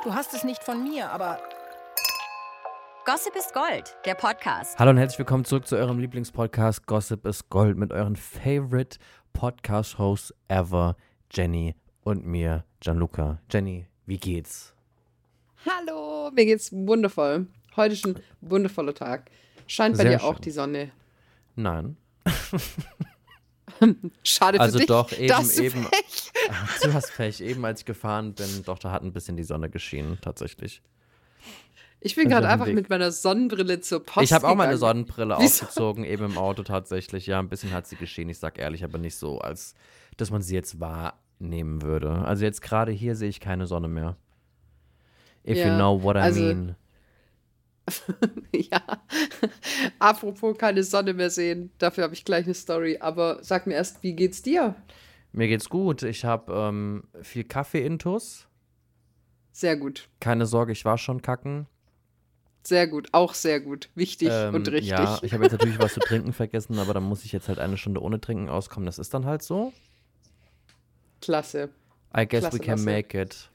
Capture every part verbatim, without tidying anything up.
Du hast es nicht von mir, aber... Gossip ist Gold, der Podcast. Hallo und herzlich willkommen zurück zu eurem Lieblingspodcast Gossip ist Gold mit euren Favorite Podcast-Hosts ever, Jenny und mir, Gianluca. Jenny, wie geht's? Hallo, mir geht's wundervoll. Heute ist ein wundervoller Tag. Scheint bei Sehr dir schön. auch die Sonne. Nein. Schade für Also dich. doch, eben, da hast du eben. Pech. Ach, du hast Pech. Eben als ich gefahren bin, doch, da hat ein bisschen die Sonne geschienen, tatsächlich. Ich bin Also gerade auf dem einfach Weg. mit meiner Sonnenbrille zur Post Ich habe auch meine gegangen. Sonnenbrille Wieso? aufgezogen, eben im Auto tatsächlich. Ja, ein bisschen hat sie geschienen, ich sag ehrlich, aber nicht so, als dass man sie jetzt wahrnehmen würde. Also jetzt gerade hier sehe ich keine Sonne mehr. If Ja, you know what I also- mean. Ja, apropos keine Sonne mehr sehen, dafür habe ich gleich eine Story. Aber sag mir erst, wie geht's dir? Mir geht's gut. Ich habe ähm, viel Kaffee-Intus. Sehr gut, Keine Sorge, ich war schon kacken. sehr gut, auch sehr gut. Wichtig Ähm, und richtig. Ja, ich habe jetzt natürlich was zu trinken vergessen, aber dann muss ich jetzt halt eine Stunde ohne Trinken auskommen. Das ist dann halt so. Klasse. I guess Klasse, we can Lasse. make it.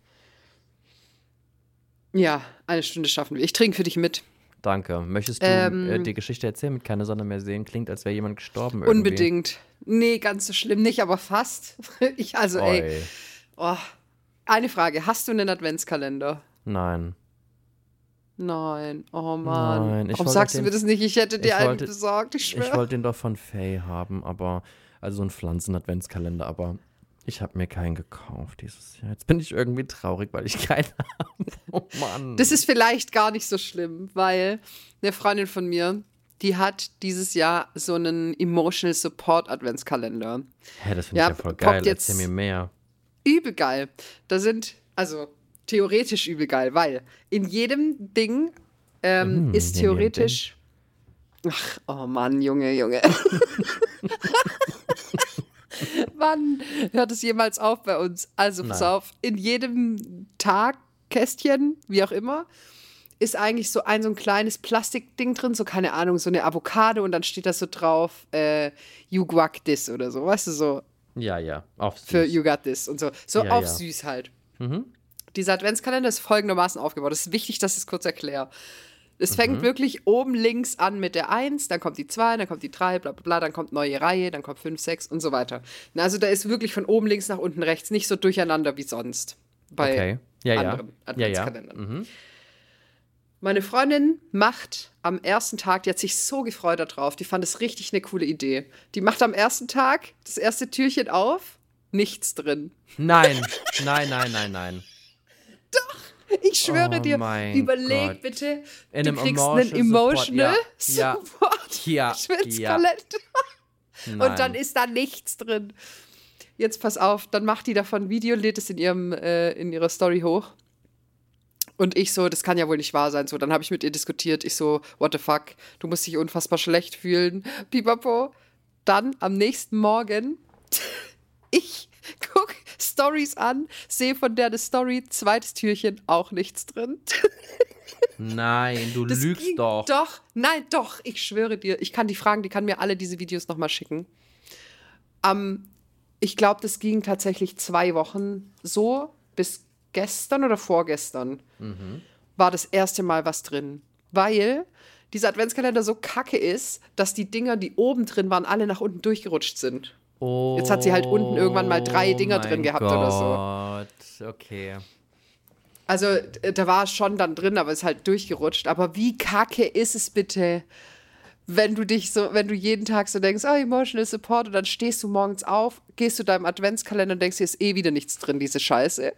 Ja, eine Stunde schaffen wir. Ich trinke für dich mit. Danke. Möchtest du Ähm, äh, die Geschichte erzählen mit keine Sonne mehr sehen? Klingt, als wäre jemand gestorben irgendwie. Unbedingt. Nee, ganz so schlimm nicht, aber fast. Ich, also, ey. Oi. Oh. Eine Frage. Hast du einen Adventskalender? Nein. Nein. Oh Mann. Nein, ich Warum wollte sagst du den- mir das nicht? Ich hätte dir ich einen wollte- besorgt, ich Ich schwöre. wollte den doch von Faye haben, aber also so einen Pflanzen-Adventskalender, aber ich habe mir keinen gekauft dieses Jahr. Jetzt bin ich irgendwie traurig, weil ich keinen habe. Oh Mann. Das ist vielleicht gar nicht so schlimm, weil eine Freundin von mir, die hat dieses Jahr so einen Emotional Support Adventskalender. Hä, das finde Ja, ich ja voll poppt geil. jetzt- Erzähl mir mehr. Übel geil. Da sind, also theoretisch übel geil, weil in jedem Ding ähm, Mm, ist in jedem theoretisch. Ach, oh Mann, Junge, Junge. Wann hört es jemals auf bei uns? Also, pass Nein. auf, in jedem Tagkästchen, wie auch immer, ist eigentlich so ein so ein kleines Plastikding drin, so keine Ahnung, so eine Avocado und dann steht da so drauf, äh, you guac this oder so, weißt du, so Ja, ja. Auf für süß. you got this und so. So Ja, auf ja. süß halt. Mhm. Dieser Adventskalender ist folgendermaßen aufgebaut. Es ist wichtig, dass ich es kurz erkläre. Es fängt Mhm. wirklich oben links an mit der eins, dann kommt die zwei, dann kommt die drei, bla bla bla, dann kommt neue Reihe, dann kommt fünf, sechs und so weiter. Na, also da ist wirklich von oben links nach unten rechts nicht so durcheinander wie sonst bei Okay. Ja, ja. anderen Ja, ja. Adventskalendern. Mhm. Meine Freundin macht am ersten Tag, die hat sich so gefreut darauf, die fand es richtig eine coole Idee. Die macht am ersten Tag das erste Türchen auf, nichts drin. Nein, nein, nein, nein, nein. Ich schwöre Oh dir, mein überleg Gott. bitte, In du einem kriegst Emotional einen Emotional Support, ja, ja. Support Ja, Adventskalender. Nein. Und dann ist da nichts drin. Jetzt pass auf, dann macht die davon ein Video, lädt es in, ihrem, äh, in ihrer Story hoch. Und ich so, das kann ja wohl nicht wahr sein. So, dann habe ich mit ihr diskutiert. Ich so, what the fuck, du musst dich unfassbar schlecht fühlen. Pipapo. Dann am nächsten Morgen, ich guck Stories an, sehe von der eine Story, zweites Türchen, auch nichts drin. Nein, du Das lügst ging- doch. Doch, nein, doch, ich schwöre dir. Ich kann die fragen, die kann mir alle diese Videos nochmal schicken. Ähm, ich glaube, das ging tatsächlich zwei Wochen so, bis gestern oder vorgestern Mhm. war das erste Mal was drin. Weil dieser Adventskalender so kacke ist, dass die Dinger, die oben drin waren, alle nach unten durchgerutscht sind. Oh, Jetzt hat sie halt unten irgendwann mal drei Dinger drin mein gehabt Gott. oder so. Okay. Also, äh, da war es schon dann drin, aber ist halt durchgerutscht. Aber wie kacke ist es bitte, wenn du dich so, wenn du jeden Tag so denkst, oh, Emotional Support, und dann stehst du morgens auf, gehst zu deinem Adventskalender und denkst, hier ist eh wieder nichts drin, diese Scheiße.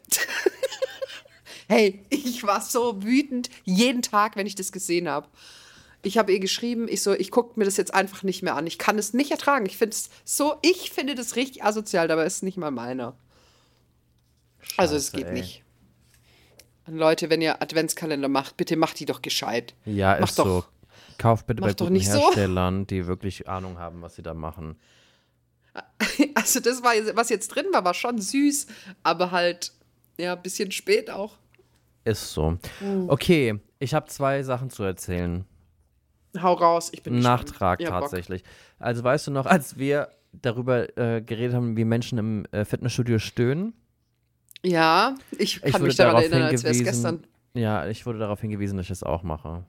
Hey, ich war so wütend jeden Tag, wenn ich das gesehen habe. Ich habe ihr geschrieben, ich so, ich gucke mir das jetzt einfach nicht mehr an. Ich kann es nicht ertragen. Ich finde es so, ich finde das richtig asozial, dabei ist es nicht mal meiner. Also es Scheiße, geht ey. nicht. Und Leute, wenn ihr Adventskalender macht, bitte macht die doch gescheit. Ja, Mach ist doch- so. Kauf bitte mach bei doch guten nicht so. Herstellern, die wirklich Ahnung haben, was sie da machen. Also das war, was jetzt drin war, war schon süß, aber halt, ja, ein bisschen spät auch. Ist so. Uh. Okay, ich habe zwei Sachen zu erzählen. Hau raus, ich bin gespannt. Nachtrag Ja, Bock. tatsächlich. Also weißt du noch, als wir darüber äh, geredet haben, wie Menschen im äh, Fitnessstudio stöhnen? Ja, ich Ich kann wurde mich daran darauf erinnern, als wäre es hingewiesen, gestern. ja, ich wurde darauf hingewiesen, dass ich das auch mache.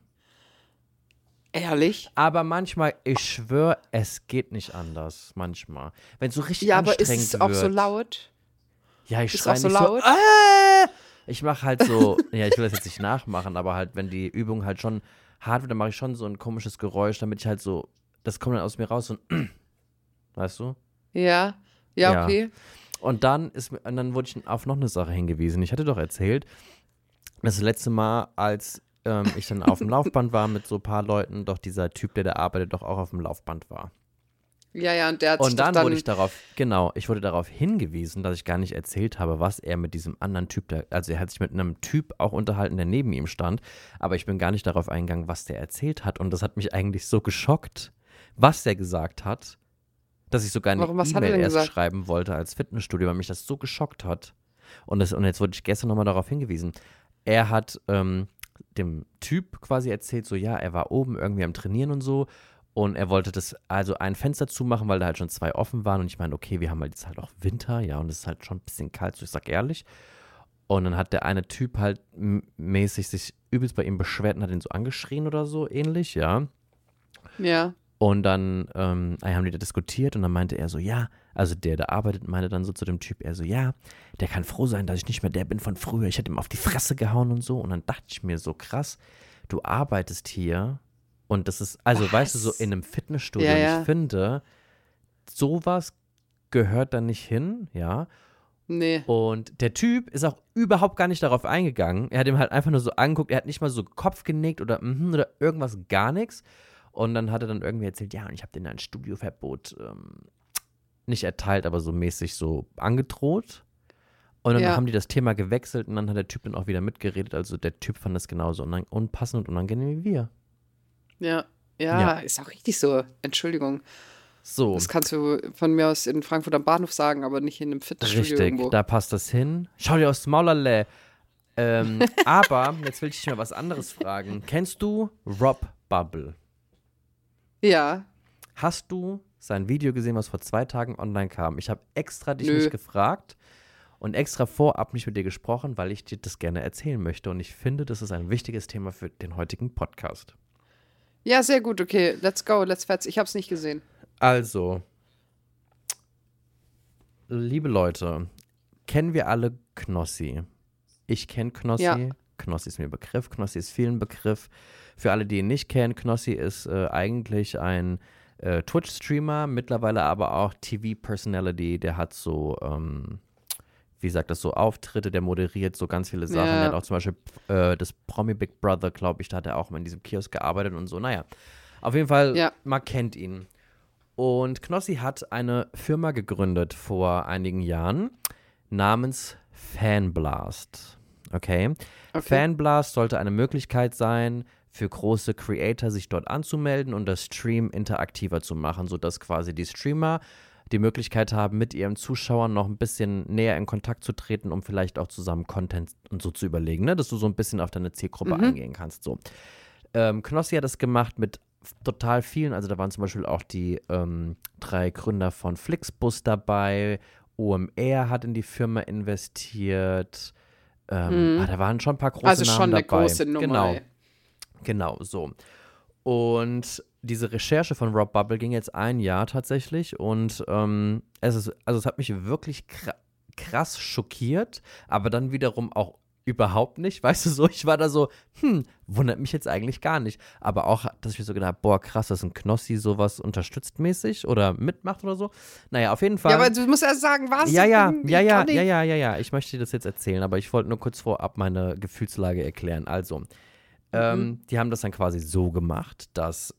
Ehrlich? Aber manchmal, ich schwöre, es geht nicht anders. Manchmal. Wenn es so richtig Ja, aber ist anstrengend es auch wird. so laut? Ja, ich Ist schreie auch so nicht laut? so. Äh! Ich mache halt so, ja, ich will das jetzt nicht nachmachen, aber halt, wenn die Übung halt schon hart wird, dann mache ich schon so ein komisches Geräusch, damit ich halt so, das kommt dann aus mir raus und weißt du? Ja, ja, Ja. okay. Und dann ist mir, und dann wurde ich auf noch eine Sache hingewiesen. Ich hatte doch erzählt, das letzte Mal, als ähm, ich dann auf dem Laufband war mit so ein paar Leuten, doch dieser Typ, der da arbeitet, doch auch auf dem Laufband war. Ja, ja, und der hat sich Und doch dann, dann wurde ich darauf, genau, ich wurde darauf hingewiesen, dass ich gar nicht erzählt habe, was er mit diesem anderen Typ, da, also er hat sich mit einem Typ auch unterhalten, der neben ihm stand, aber ich bin gar nicht darauf eingegangen, was der erzählt hat und das hat mich eigentlich so geschockt, was der gesagt hat, dass ich sogar eine Warum, was hat er E-Mail denn erst gesagt? schreiben wollte als Fitnessstudio, weil mich das so geschockt hat. Und, das, und jetzt wurde ich gestern nochmal darauf hingewiesen. Er hat ähm, dem Typ quasi erzählt, so ja, er war oben irgendwie am Trainieren und so und er wollte das, also ein Fenster zumachen, weil da halt schon zwei offen waren und ich meine, okay, wir haben halt jetzt halt auch Winter, ja, und es ist halt schon ein bisschen kalt, so ich sag ehrlich. Und dann hat der eine Typ halt m- mäßig sich übelst bei ihm beschwert und hat ihn so angeschrien oder so ähnlich, ja. Ja. Und dann ähm, haben die da diskutiert und dann meinte er so, ja, also der, der arbeitet, meinte dann so zu dem Typ, er so, ja, der kann froh sein, dass ich nicht mehr der bin von früher. Ich hätte ihm auf die Fresse gehauen und so. Und dann dachte ich mir so, krass, du arbeitest hier und das ist, also Was? weißt du, so in einem Fitnessstudio. Ja, Und ja. ich finde, sowas gehört da nicht hin, ja. Nee. Und der Typ ist auch überhaupt gar nicht darauf eingegangen. Er hat ihm halt einfach nur so angeguckt, er hat nicht mal so Kopf genickt oder mhm oder irgendwas, gar nichts. Und dann hat er dann irgendwie erzählt, ja, und ich habe denen ein Studioverbot ähm, nicht erteilt, aber so mäßig so angedroht. Und dann Ja. haben die das Thema gewechselt und dann hat der Typ dann auch wieder mitgeredet. Also der Typ fand das genauso unan- unpassend und unangenehm wie wir. Ja. Ja, Ja. ist auch richtig so. Entschuldigung. So, Das kannst du von mir aus in Frankfurt am Bahnhof sagen, aber nicht in einem Fitnessstudio richtig, irgendwo. da passt das hin. Schau dir aufs Maulerle. Ähm, aber, jetzt will ich dich mal was anderes fragen. Kennst du Rob Bubble? Ja. Hast du sein Video gesehen, was vor zwei Tagen online kam? Ich habe extra dich Nö. nicht gefragt und extra vorab nicht mit dir gesprochen, weil ich dir das gerne erzählen möchte. Und ich finde, das ist ein wichtiges Thema für den heutigen Podcast. Ja, sehr gut. Okay, let's go, let's fetz. Ich hab's nicht gesehen. Also, liebe Leute, kennen wir alle Knossi? Ich kenne Knossi. Ja. Knossi ist mir Begriff. Knossi ist vielen Begriff. Für alle, die ihn nicht kennen, Knossi ist äh, eigentlich ein äh, Twitch-Streamer, mittlerweile aber auch T V-Personality. Der hat so, ähm, wie sagt das, so Auftritte, der moderiert so ganz viele Sachen. Ja. Der hat auch zum Beispiel äh, das Promi Big Brother, glaube ich, da hat er auch mal in diesem Kiosk gearbeitet und so. Naja, auf jeden Fall, Ja. man kennt ihn. Und Knossi hat eine Firma gegründet vor einigen Jahren namens Fanblast. Okay? Okay. Fanblast sollte eine Möglichkeit sein, für große Creator sich dort anzumelden und das Stream interaktiver zu machen, sodass quasi die Streamer die Möglichkeit haben, mit ihren Zuschauern noch ein bisschen näher in Kontakt zu treten, um vielleicht auch zusammen Content und so zu überlegen, ne? Dass du so ein bisschen auf deine Zielgruppe Mhm. eingehen kannst. So. Ähm, Knossi hat das gemacht mit total vielen, also da waren zum Beispiel auch die ähm, drei Gründer von Flixbus dabei, O M R hat in die Firma investiert, ähm, Mhm. ah, da waren schon ein paar große Also Namen schon eine dabei. große Nummer. Genau, ey. genau, so. Und diese Recherche von Rob Bubble ging jetzt ein Jahr tatsächlich und ähm, es ist, also es hat mich wirklich kra- krass schockiert, aber dann wiederum auch überhaupt nicht, weißt du so, ich war da so, hm, wundert mich jetzt eigentlich gar nicht, aber auch, dass ich mir so gedacht habe, boah, krass, dass ein Knossi sowas unterstützt mäßig oder mitmacht oder so, naja, auf jeden Fall. Ja, aber du musst erst sagen, was? Ja, ja, Ich ja, ja, kann nicht. ja, ja, ja, ja. Ich möchte dir das jetzt erzählen, aber ich wollte nur kurz vorab meine Gefühlslage erklären. Also, ähm, die haben das dann quasi so gemacht, dass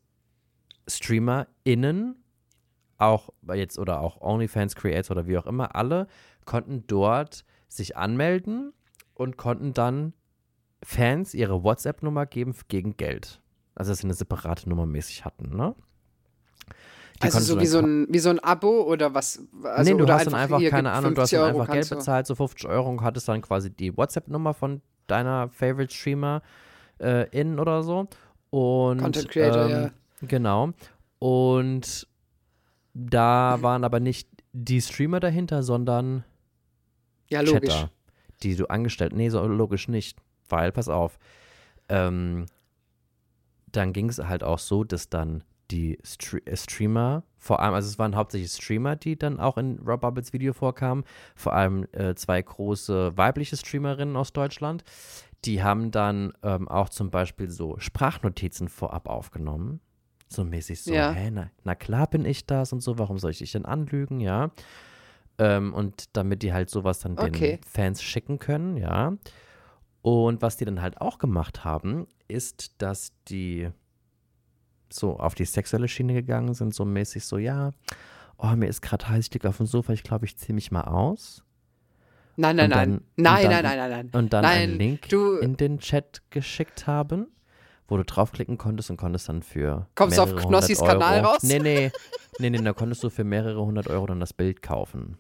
StreamerInnen, auch jetzt oder auch OnlyFans-Creator oder wie auch immer, alle konnten dort sich anmelden und konnten dann Fans ihre WhatsApp-Nummer geben gegen Geld. Also, dass sie eine separate Nummer mäßig hatten, ne? Die Also konntest so du wie dann so, ein, wie so ein Abo oder was? Also, nee, du oder hast dann einfach, hier keine gibt Ahnung, du hast fünfzig dann Euro einfach Geld kannst du- bezahlt, so fünfzig Euro und hattest dann quasi die WhatsApp-Nummer von deiner Favorite-Streamer äh, in oder so. Und, Content Creator, ähm, ja. Genau. Und da waren aber nicht die Streamer dahinter, sondern Ja, logisch. Chatter. die du angestellt, nee, so logisch nicht, weil, pass auf, ähm, dann ging es halt auch so, dass dann die Stre- äh, Streamer, vor allem, also es waren hauptsächlich Streamer, die dann auch in Rob Bubbles Video vorkamen, vor allem äh, zwei große weibliche Streamerinnen aus Deutschland, die haben dann ähm, auch zum Beispiel so Sprachnotizen vorab aufgenommen, so mäßig so, Ja. hä, na, na klar bin ich das und so, warum soll ich dich denn anlügen, ja, ähm, und damit die halt sowas dann den Okay. Fans schicken können, ja. Und was die dann halt auch gemacht haben, ist, dass die so auf die sexuelle Schiene gegangen sind, so mäßig so, ja, oh, mir ist gerade heiß, ich liege auf dem Sofa, ich glaube, ich ziehe mich mal aus. Nein, nein, Und nein. dann- Nein, und nein, dann- nein, nein, nein. Und dann Nein, einen Link du- in den Chat geschickt haben, wo du draufklicken konntest und konntest dann für Kommst du auf mehrere Knossis hundert Kanal Euro, raus? Nee, nee, nee, nee, da konntest du für mehrere hundert Euro dann das Bild kaufen.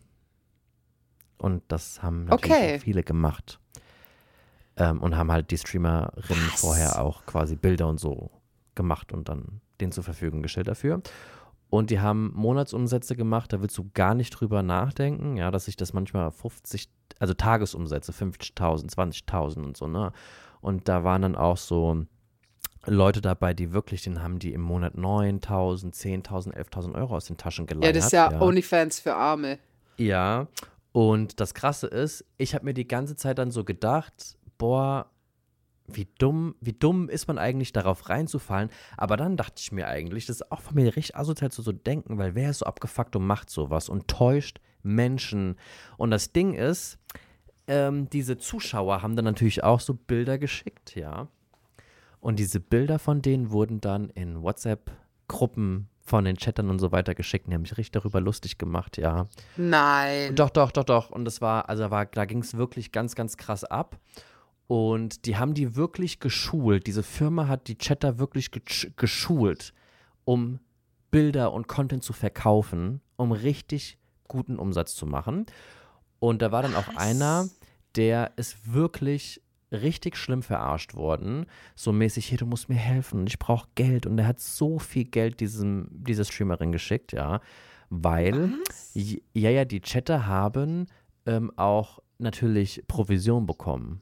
Und das haben natürlich Okay. auch viele gemacht. Ähm, und haben halt die Streamerinnen Was? vorher auch quasi Bilder und so gemacht und dann denen zur Verfügung gestellt dafür. Und die haben Monatsumsätze gemacht, da willst du gar nicht drüber nachdenken, ja, dass sich das manchmal fünfzig, also Tagesumsätze, fünfzigtausend, zwanzigtausend und so, ne? Und da waren dann auch so Leute dabei, die wirklich, den haben die im Monat neuntausend, zehntausend, elftausend Euro aus den Taschen geleiert. Ja, das ist ja, OnlyFans für Arme. Ja, und das Krasse ist, ich habe mir die ganze Zeit dann so gedacht, boah, wie dumm, wie dumm ist man eigentlich, darauf reinzufallen. Aber dann dachte ich mir eigentlich, das ist auch von mir richtig asozial zu so denken, weil wer ist so abgefuckt und macht sowas und täuscht Menschen. Und das Ding ist, ähm, diese Zuschauer haben dann natürlich auch so Bilder geschickt, ja. Und diese Bilder von denen wurden dann in WhatsApp-Gruppen von den Chattern und so weiter geschickt. Die haben mich richtig darüber lustig gemacht, ja. Nein. Doch, doch, doch, doch. Und das war, also war, da ging es wirklich ganz, ganz krass ab. Und die haben die wirklich geschult. Diese Firma hat die Chatter wirklich gesch- geschult, um Bilder und Content zu verkaufen, um richtig guten Umsatz zu machen. Und da war dann auch Was? einer, der ist wirklich richtig schlimm verarscht worden. So mäßig, hier, du musst mir helfen und ich brauche Geld. Und er hat so viel Geld diesem, dieser Streamerin geschickt, ja. Weil, j- ja, ja, die Chatter haben ähm, auch natürlich Provision bekommen.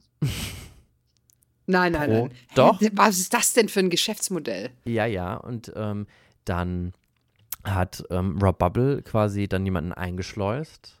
Nein, nein, Pro- nein. Doch. Was ist das denn für ein Geschäftsmodell? Ja, ja, und ähm, dann hat ähm, Rob Bubble quasi dann jemanden eingeschleust,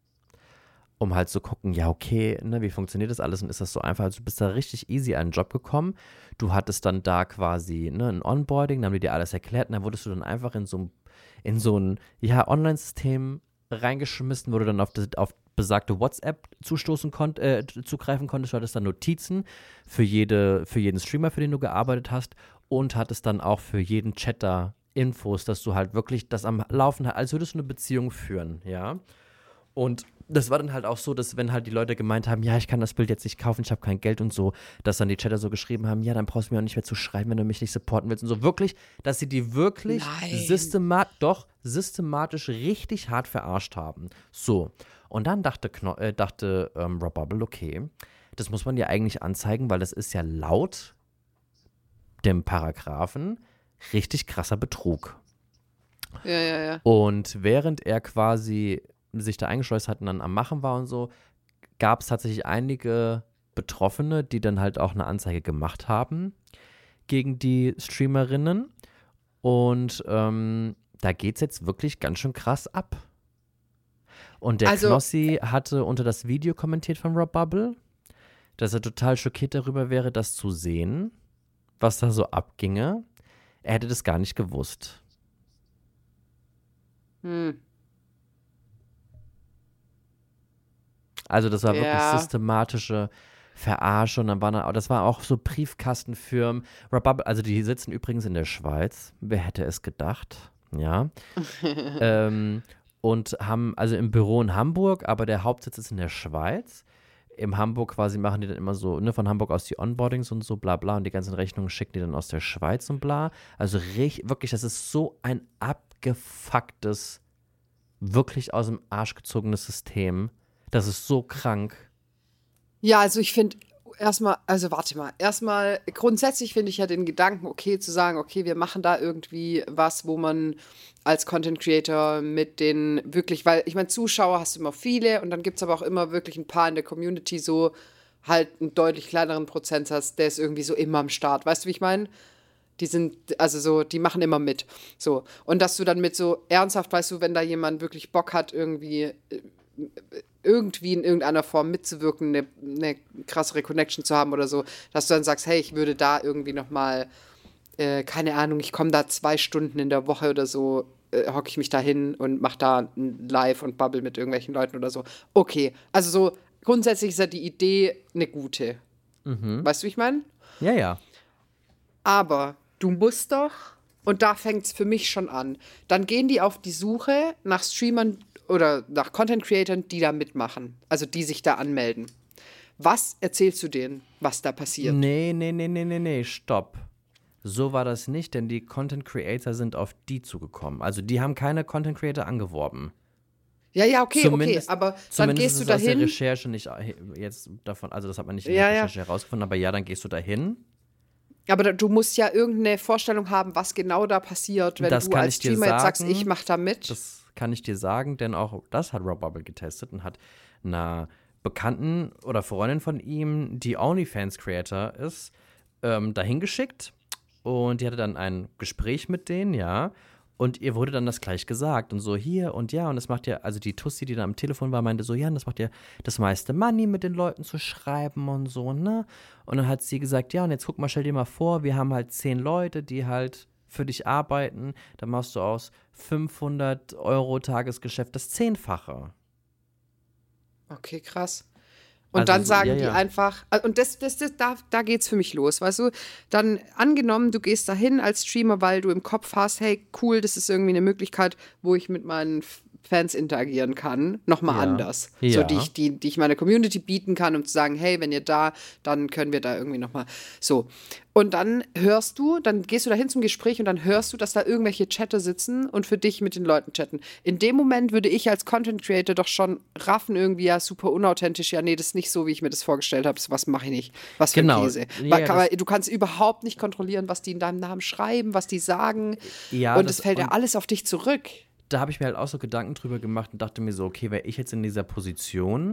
um halt zu gucken, ja, okay, ne, wie funktioniert das alles und ist das so einfach? Also du bist da richtig easy an den Job gekommen. Du hattest dann da quasi ne, ein Onboarding, dann haben die dir alles erklärt und dann wurdest du dann einfach in so ein, in so ein ja, Online-System reingeschmissen, wo du dann auf, das, auf besagte WhatsApp zustoßen konnt, äh, zugreifen konntest. Du hattest dann Notizen für, jede, für jeden Streamer, für den du gearbeitet hast und hattest dann auch für jeden Chatter Infos, dass du halt wirklich das am Laufen hast, als würdest du eine Beziehung führen, ja. Und das war dann halt auch so, dass wenn halt die Leute gemeint haben, ja, ich kann das Bild jetzt nicht kaufen, ich habe kein Geld und so, dass dann die Chatter so geschrieben haben, ja, dann brauchst du mir auch nicht mehr zu schreiben, wenn du mich nicht supporten willst und so. Wirklich, dass sie die wirklich Nein. systemat doch systematisch richtig hart verarscht haben. So, und dann dachte, Kno äh, dachte ähm, Rob Bubble, okay, das muss man ja eigentlich anzeigen, weil das ist ja laut dem Paragraphen richtig krasser Betrug. Ja, ja, ja. Und während er quasi sich da eingeschleust hat und dann am Machen war und so, gab es tatsächlich einige Betroffene, die dann halt auch eine Anzeige gemacht haben gegen die Streamerinnen. Und ähm, da geht es jetzt wirklich ganz schön krass ab. Und der Also- Knossi hatte unter das Video kommentiert von Rob Bubble, dass er total schockiert darüber wäre, das zu sehen, was da so abginge. Er hätte das gar nicht gewusst. Hm. Also das war wirklich Ja. systematische Verarsche und dann waren da, das war auch so Briefkastenfirmen. Rob Bubble, also die sitzen übrigens in der Schweiz. Wer hätte es gedacht? Ja. ähm, und haben also im Büro in Hamburg, aber der Hauptsitz ist in der Schweiz. Im Hamburg quasi machen die dann immer so, ne, von Hamburg aus die Onboardings und so, bla bla, und die ganzen Rechnungen schicken die dann aus der Schweiz und bla. Also richtig, wirklich, das ist so ein abgefucktes, wirklich aus dem Arsch gezogenes System. Das ist so krank. Ja, also ich finde, erstmal, also warte mal, erstmal, grundsätzlich finde ich ja den Gedanken, okay, zu sagen, okay, wir machen da irgendwie was, wo man als Content Creator mit den wirklich, weil ich meine, Zuschauer hast du immer viele und dann gibt es aber auch immer wirklich ein paar in der Community, so halt einen deutlich kleineren Prozentsatz, der ist irgendwie so immer am Start. Weißt du, wie ich meine? Die sind, also so, die machen immer mit. So. Und dass du dann mit so ernsthaft, weißt du, wenn da jemand wirklich Bock hat, irgendwie irgendwie in irgendeiner Form mitzuwirken, eine, eine krassere Connection zu haben oder so, dass du dann sagst, hey, ich würde da irgendwie nochmal, äh, keine Ahnung, ich komme da zwei Stunden in der Woche oder so, äh, hocke ich mich da hin und mache da ein Live und bubble mit irgendwelchen Leuten oder so. Okay, also so grundsätzlich ist ja die Idee eine gute. Mhm. Weißt du, wie ich meine? Ja, ja. Aber du musst doch, und da fängt es für mich schon an, dann gehen die auf die Suche nach Streamern oder nach Content-Creatern, die da mitmachen, also die sich da anmelden. Was erzählst du denen, was da passiert? Nee, nee, nee, nee, nee, nee, stopp. So war das nicht, denn die Content-Creator sind auf die zugekommen. Also die haben keine Content-Creator angeworben. Ja, ja, okay, Zumindest, okay, aber dann zumindest gehst du ist es aus der dahin. Recherche nicht äh, jetzt davon, also das hat man nicht in Ja, der ja. Recherche herausgefunden, aber ja, dann gehst du dahin. Aber da, du musst ja irgendeine Vorstellung haben, was genau da passiert, wenn Das du kann als ich dir Streamer jetzt sagst, sagen. ich mach da mit. Das kann ich dir sagen, denn auch das hat Rob Bubble getestet und hat einer Bekannten oder Freundin von ihm, die OnlyFans-Creator ist, ähm, dahin geschickt. Und die hatte dann ein Gespräch mit denen, ja. Und ihr wurde dann das gleich gesagt. Und so hier und ja. Und das macht ja, also die Tussi, die da am Telefon war, meinte so, ja, und das macht ja das meiste Money, mit den Leuten zu schreiben und so, ne? Und dann hat sie gesagt, ja, und jetzt guck mal, stell dir mal vor, wir haben halt zehn Leute, die halt für dich arbeiten. Dann machst du aus fünfhundert Euro Tagesgeschäft das Zehnfache. Okay, krass. Und Also dann so- sagen ja, die ja. einfach, und das, das, das, da, da geht's für mich los, weißt du? Dann angenommen, du gehst dahin als Streamer, weil du im Kopf hast, hey, cool, das ist irgendwie eine Möglichkeit, wo ich mit meinen F- Fans interagieren kann, nochmal Ja. anders. So, Ja. die ich, die, die ich meiner Community bieten kann, um zu sagen, hey, wenn ihr da, dann können wir da irgendwie nochmal, so. Und dann hörst du, dann gehst du dahin zum Gespräch und dann hörst du, dass da irgendwelche Chatter sitzen und für dich mit den Leuten chatten. In dem Moment würde ich als Content Creator doch schon raffen, irgendwie ja super unauthentisch, ja, nee, das ist nicht so, wie ich mir das vorgestellt habe, was mache ich nicht, was für Genau. ein Käse. Ja, Weil, das- aber du kannst überhaupt nicht kontrollieren, was die in deinem Namen schreiben, was die sagen Ja, und das- es fällt ja und- alles auf dich zurück. Da habe ich mir halt auch so Gedanken drüber gemacht und dachte mir so, okay, wäre ich jetzt in dieser Position,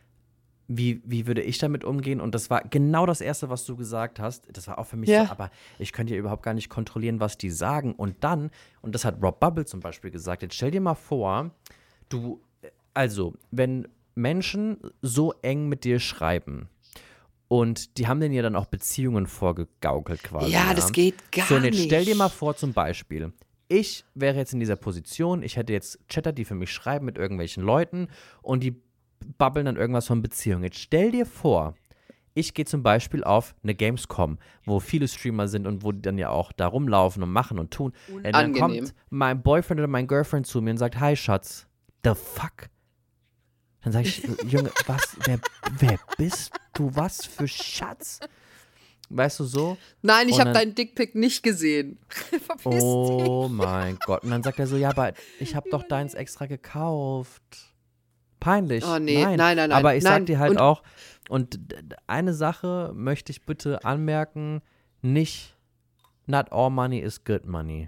wie, wie würde ich damit umgehen? Und das war genau das Erste, was du gesagt hast. Das war auch für mich Ja. so, aber ich könnte ja überhaupt gar nicht kontrollieren, was die sagen. Und dann, und das hat Rob Bubble zum Beispiel gesagt, jetzt stell dir mal vor, du, also, wenn Menschen so eng mit dir schreiben, und die haben denen ja dann auch Beziehungen vorgegaukelt quasi. Ja, das geht gar So, und jetzt stell dir nicht. mal vor, zum Beispiel, ich wäre jetzt in dieser Position, ich hätte jetzt Chatter, die für mich schreiben mit irgendwelchen Leuten und die babbeln dann irgendwas von Beziehungen. Jetzt stell dir vor, ich gehe zum Beispiel auf eine Gamescom, wo viele Streamer sind und wo die dann ja auch da rumlaufen und machen und tun. Und dann Unangenehm. kommt mein Boyfriend oder mein Girlfriend zu mir und sagt, hi Schatz, the fuck? Dann sage ich, Junge, was, wer, wer bist du, was für Schatz? Weißt du so? Nein, ich Und habe dann- deinen Dickpick nicht gesehen. Verpiss dich. Oh mein Gott. Und dann sagt er so, ja, aber ich habe doch deins extra gekauft. Peinlich. Oh nee, nein. nein, nein, nein. Aber ich Nein. sag dir halt Und- auch, und d- d- eine Sache möchte ich bitte anmerken, nicht not all money is good money.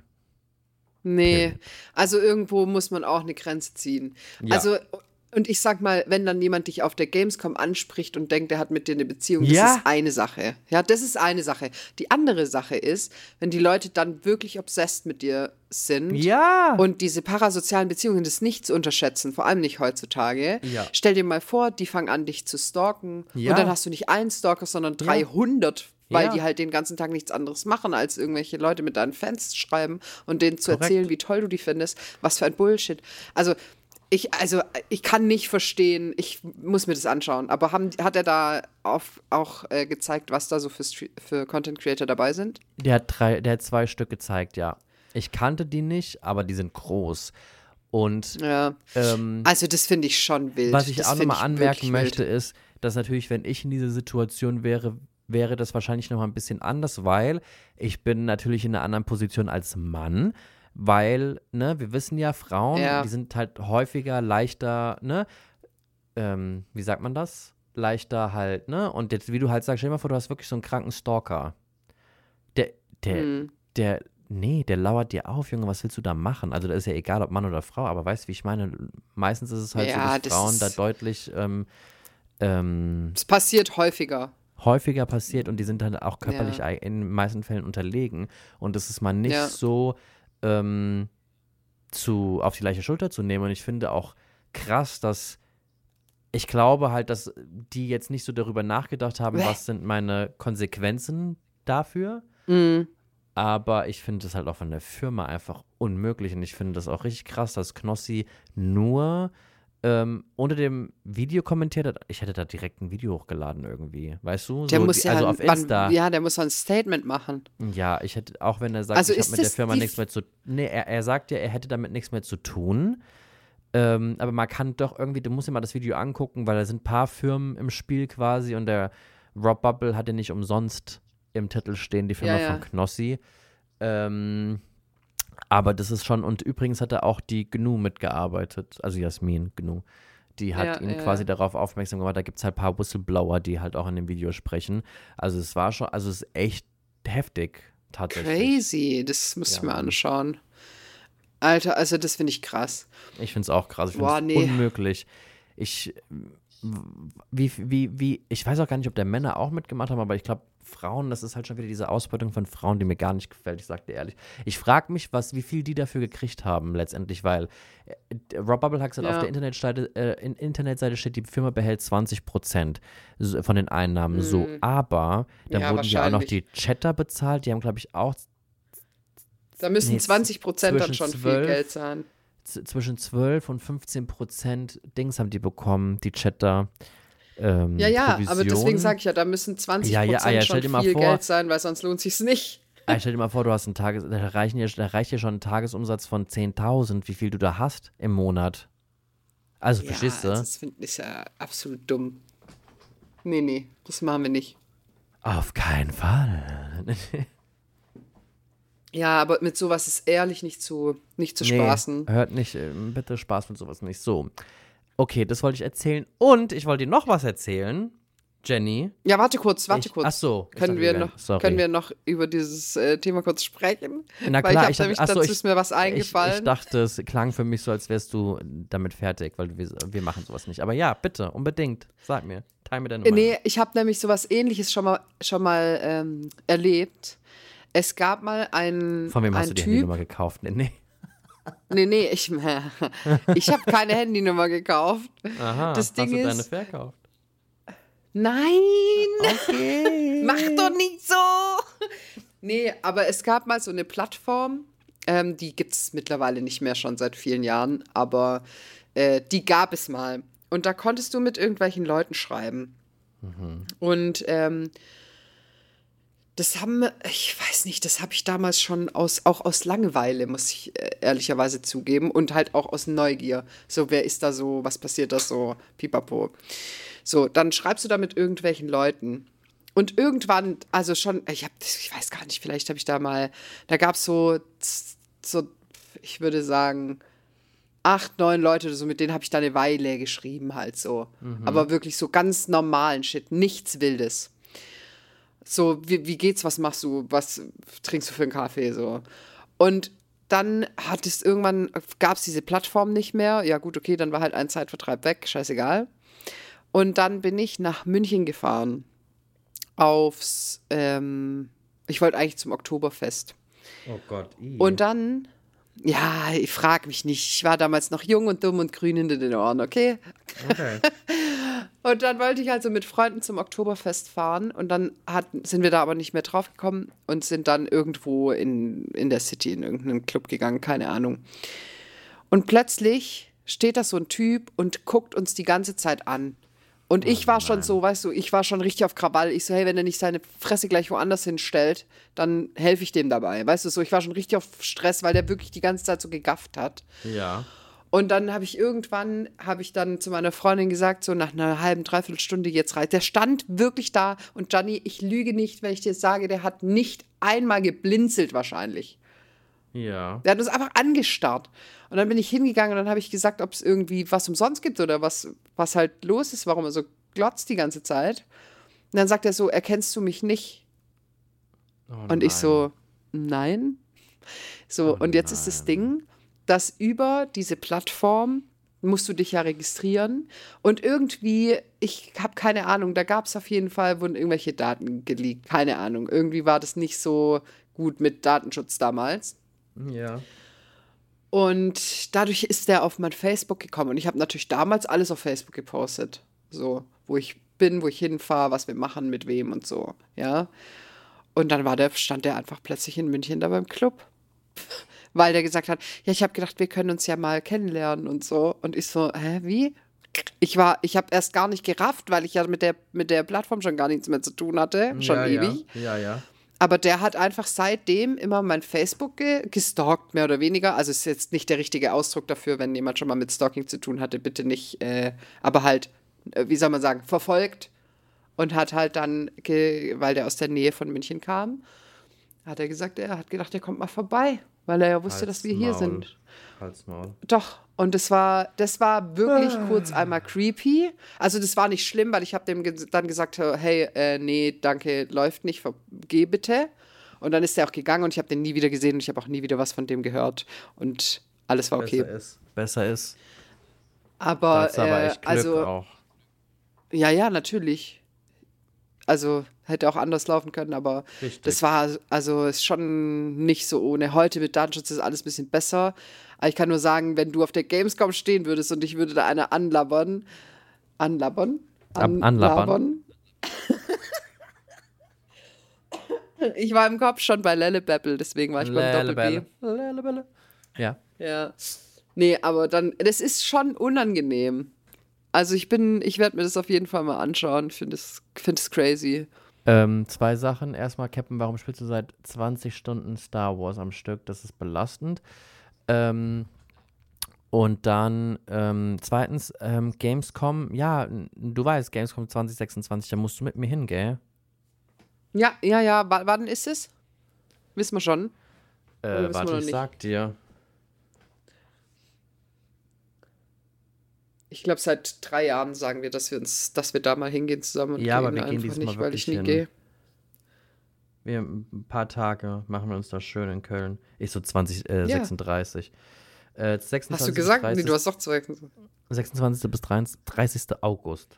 Nee, Period. also irgendwo muss man auch eine Grenze ziehen. Ja. Also, und ich sag mal, wenn dann jemand dich auf der Gamescom anspricht und denkt, er hat mit dir eine Beziehung, das Ja. ist eine Sache. Ja, das ist eine Sache. Die andere Sache ist, wenn die Leute dann wirklich obsessed mit dir sind Ja. und diese parasozialen Beziehungen, das nicht zu unterschätzen, vor allem nicht heutzutage. Ja. Stell dir mal vor, die fangen an, dich zu stalken Ja. und dann hast du nicht einen Stalker, sondern dreihundert, weil Ja. die halt den ganzen Tag nichts anderes machen, als irgendwelche Leute mit deinen Fans schreiben und denen zu Korrekt. erzählen, wie toll du die findest. Was für ein Bullshit. Also ich, also ich kann nicht verstehen, ich muss mir das anschauen, aber haben, hat er da auf, auch äh, gezeigt, was da so für, Stre- für Content Creator dabei sind? Der hat drei, der hat zwei Stück gezeigt, ja. Ich kannte die nicht, aber die sind groß. Und Ja. ähm, Also das finde ich schon wild. was ich das auch find nochmal ich anmerken wirklich möchte, wild. ist, dass natürlich, wenn ich in dieser Situation wäre, wäre das wahrscheinlich nochmal ein bisschen anders, weil ich bin natürlich in einer anderen Position als Mann, weil, ne, wir wissen ja, Frauen, Ja. die sind halt häufiger, leichter, ne, ähm, wie sagt man das? leichter halt, ne? Und jetzt, wie du halt sagst, stell dir mal vor, du hast wirklich so einen kranken Stalker. Der, der, Hm. der, nee, der lauert dir auf, Junge, was willst du da machen? Also, da ist ja egal, ob Mann oder Frau, aber weißt du, wie ich meine? Meistens ist es halt Ja, so, dass das Frauen da ist- deutlich ähm, ähm, Es passiert häufiger. häufiger passiert und die sind dann auch körperlich Ja. ei- in den meisten Fällen unterlegen. Und das ist mal nicht Ja. so ähm, zu, auf die leichte Schulter zu nehmen. Und ich finde auch krass, dass ich glaube halt, dass die jetzt nicht so darüber nachgedacht haben, Bäh. was sind meine Konsequenzen dafür. Mhm. Aber ich finde das halt auch von der Firma einfach unmöglich. Und ich finde das auch richtig krass, dass Knossi nur ähm, unter dem Video kommentiert hat. Ich hätte da direkt ein Video hochgeladen irgendwie. Weißt du? Der so, muss die, ja, also ein- auf Insta. wann, ja, der muss so ein Statement machen. Ja, ich hätte, auch wenn er sagt, Also ich ist habe mit der das Firma die nichts F- mehr zu nee, er, er sagt ja, er hätte damit nichts mehr zu tun. Ähm, aber man kann doch irgendwie, du musst dir mal das Video angucken, weil da sind ein paar Firmen im Spiel quasi und der Rob Bubble hatte nicht umsonst im Titel stehen, die Firma Ja, ja. von Knossi. Ähm, aber das ist schon, und übrigens hat er auch die Gnu mitgearbeitet, also Jasmin Gnu. Die hat Ja, ihn ja. quasi darauf aufmerksam gemacht, da gibt es halt ein paar Whistleblower, die halt auch in dem Video sprechen. Also es war schon, also es ist echt heftig, tatsächlich. Crazy, das muss Ja, ich mir Mann. anschauen. Alter, also das finde ich krass. Ich finde es auch krass, ich finde Boah, es nee. unmöglich. Ich, wie, wie, wie, ich weiß auch gar nicht, ob der Männer auch mitgemacht haben, aber ich glaube, Frauen, das ist halt schon wieder diese Ausbeutung von Frauen, die mir gar nicht gefällt, ich sag dir ehrlich. Ich frage mich, was, wie viel die dafür gekriegt haben letztendlich, weil äh, Rob Bubble hat gesagt, Ja. auf der Internetseite, äh, in, Internetseite steht, die Firma behält zwanzig Prozent so, von den Einnahmen so, Mhm. aber dann Ja, wurden ja auch noch die wahrscheinlich. Chatter bezahlt, die haben, glaube ich, auch Da müssen Nee, zwanzig Prozent dann zwischen schon viel zwölf Geld sein. z- zwischen zwölf und fünfzehn Prozent Dings haben die bekommen, die Chatter. Ähm, Ja, ja, Provision. aber deswegen sage ich ja, da müssen zwanzig Ja, Prozent ja, ah ja, stell schon dir mal viel vor- Geld sein, weil sonst lohnt sich's nicht. Ah, stell dir mal vor, du hast einen Tages, da, reichen ja, da reicht ja schon ein Tagesumsatz von zehntausend, wie viel du da hast im Monat. Also, Ja, verstehst du? also das finde ich ja absolut dumm. Nee, nee, das machen wir nicht. Auf keinen Fall. Ja, aber mit sowas ist ehrlich nicht zu, nicht zu spaßen. Nee, hört nicht, ähm, bitte Spaß mit sowas nicht. So. Okay, das wollte ich erzählen. Und ich wollte dir noch was erzählen, Jenny. Ja, warte kurz, warte ich, kurz. Ach so. ich Können dachte, wir, wären- noch, sorry. können wir noch über dieses äh, Thema kurz sprechen? Na Weil klar, ich ich habe nämlich, dachte- ach so, dazu ich- ist mir was Ich, eingefallen. ich dachte, es klang für mich so, als wärst du damit fertig, weil wir, wir machen sowas nicht. Aber ja, bitte, unbedingt. Sag mir, teil mir deine Äh, Meinung. Nee, ich habe nämlich sowas ähnliches schon mal, schon mal ähm, erlebt. Es gab mal einen, Von wem hast einen du die Typ. Handynummer gekauft? Nee, nee. Nee, nee, ich, ich habe keine Handynummer gekauft. Aha, Das Ding hast du deine ist- verkauft? Nein! Okay. Mach doch nicht so! Nee, aber es gab mal so eine Plattform, ähm, die gibt es mittlerweile nicht mehr, schon seit vielen Jahren, aber äh, die gab es mal. Und da konntest du mit irgendwelchen Leuten schreiben. Und ähm, das haben, ich weiß nicht, das habe ich damals schon aus, auch aus Langeweile, muss ich äh, ehrlicherweise zugeben, und halt auch aus Neugier. So, wer ist da so, was passiert da so, pipapo. So, dann schreibst du da mit irgendwelchen Leuten. Und irgendwann, also schon, ich hab, ich weiß gar nicht, vielleicht habe ich da mal, da gab es so, so, ich würde sagen, acht, neun Leute oder so, mit denen habe ich da eine Weile geschrieben halt so. Aber wirklich so ganz normalen Shit, nichts Wildes. So, wie, wie geht's, was machst du, was trinkst du für einen Kaffee, so. Und dann hat es irgendwann, gab es diese Plattform nicht mehr. Ja gut, okay, dann war halt ein Zeitvertreib weg, scheißegal. Und dann bin ich nach München gefahren. Aufs, ähm, ich wollte eigentlich zum Oktoberfest. Oh Gott. i. Und dann, ja, ich frag mich nicht. Ich war damals noch jung und dumm und grün hinter den Ohren, okay? Okay. Und dann wollte ich also mit Freunden zum Oktoberfest fahren und dann hat, sind wir da aber nicht mehr drauf gekommen und sind dann irgendwo in, in der City in irgendeinen Club gegangen, keine Ahnung. Und plötzlich steht da so ein Typ und guckt uns die ganze Zeit an. Und ich war schon so, weißt du, ich war schon richtig auf Krawall. Ich so, hey, wenn er nicht seine Fresse gleich woanders hinstellt, dann helfe ich dem dabei. Weißt du, so, ich war schon richtig auf Stress, weil der wirklich die ganze Zeit so gegafft hat. Ja. Und dann habe ich irgendwann, habe ich dann zu meiner Freundin gesagt, so nach einer halben, dreiviertel Stunde, jetzt reicht. Der stand wirklich da und Gianni, ich lüge nicht, wenn ich dir sage, der hat nicht einmal geblinzelt wahrscheinlich. Ja. Der hat uns einfach angestarrt. Und dann bin ich hingegangen und dann habe ich gesagt, ob es irgendwie was umsonst gibt oder was, was halt los ist, warum er so glotzt die ganze Zeit. Und dann sagt er so, erkennst du mich nicht? Oh Und nein. ich so, nein. So, Oh und jetzt ist das nein. Ding, dass über diese Plattform musst du dich ja registrieren. Und irgendwie, ich habe keine Ahnung, da gab es auf jeden Fall, wurden irgendwelche Daten geleakt. Keine Ahnung. Irgendwie war das nicht so gut mit Datenschutz damals. Ja. Und dadurch ist der auf mein Facebook gekommen. Und ich habe natürlich damals alles auf Facebook gepostet. So, wo ich bin, wo ich hinfahre, was wir machen, mit wem und so. Ja. Und dann war der, stand der einfach plötzlich in München da beim Club. Weil der gesagt hat, ja, ich habe gedacht, wir können uns ja mal kennenlernen und so. Und ich so, hä, wie? Ich war, ich habe erst gar nicht gerafft, weil ich ja mit der, mit der Plattform schon gar nichts mehr zu tun hatte. Schon ja, ewig. Ja, ja. ja. Aber der hat einfach seitdem immer mein Facebook ge gestalkt, mehr oder weniger. Also ist jetzt nicht der richtige Ausdruck dafür, wenn jemand schon mal mit Stalking zu tun hatte, bitte nicht. Äh, aber halt, äh, wie soll man sagen, verfolgt. Und hat halt dann, ge weil der aus der Nähe von München kam, hat er gesagt, er hat gedacht, er kommt mal vorbei. Weil er ja wusste, dass wir hier Maul. sind. Halt's Maul. Doch. Und das war, das war wirklich Ah. kurz einmal creepy. Also das war nicht schlimm, weil ich habe dem ge dann gesagt, hey, äh, nee, danke, läuft nicht, geh bitte. Und dann ist er auch gegangen und ich habe den nie wieder gesehen und ich habe auch nie wieder was von dem gehört. Und alles war okay. Besser ist. Besser ist. Aber, Das ist aber äh, echt Glück also, auch. ja, ja, natürlich. Also hätte auch anders laufen können, aber Richtig. das war, also ist schon nicht so ohne. Heute mit Datenschutz ist alles ein bisschen besser. Aber ich kann nur sagen, wenn du auf der Gamescom stehen würdest und ich würde da eine anlabbern, anlabbern? Ab- anlabbern? Ich war im Kopf schon bei Lellebabble, deswegen war ich beim Doppel-B. Lellebelle. Ja. Ja. Nee, aber dann, das ist schon unangenehm. Also ich bin, ich werde mir das auf jeden Fall mal anschauen. Ich finde es find es crazy. Ähm, zwei Sachen. Erstmal, Captain, warum spielst du seit zwanzig Stunden Star Wars am Stück? Das ist belastend. Ähm, und dann, ähm, zweitens, ähm, Gamescom, ja, n- du weißt, Gamescom zwanzig sechsundzwanzig, da musst du mit mir hin, gell? Ja, ja, ja. W wann ist es? Wissen wir schon. Oder Äh, wissen wir warte, noch ich nicht? sag dir. Ich glaube, seit drei Jahren sagen wir, dass wir uns, dass wir da mal hingehen zusammen und Ja, aber gehen wir gehen einfach diesmal nicht, weil ich wirklich nie hin. gehe. Wir, ein paar Tage machen wir uns da schön in Köln. Ich so zwanzig, äh, Ja. sechsunddreißig. Äh, sechsundzwanzig Hast du bis gesagt? Nee, dreißig du hast doch zwei. sechsundzwanzigsten bis dreißigsten August.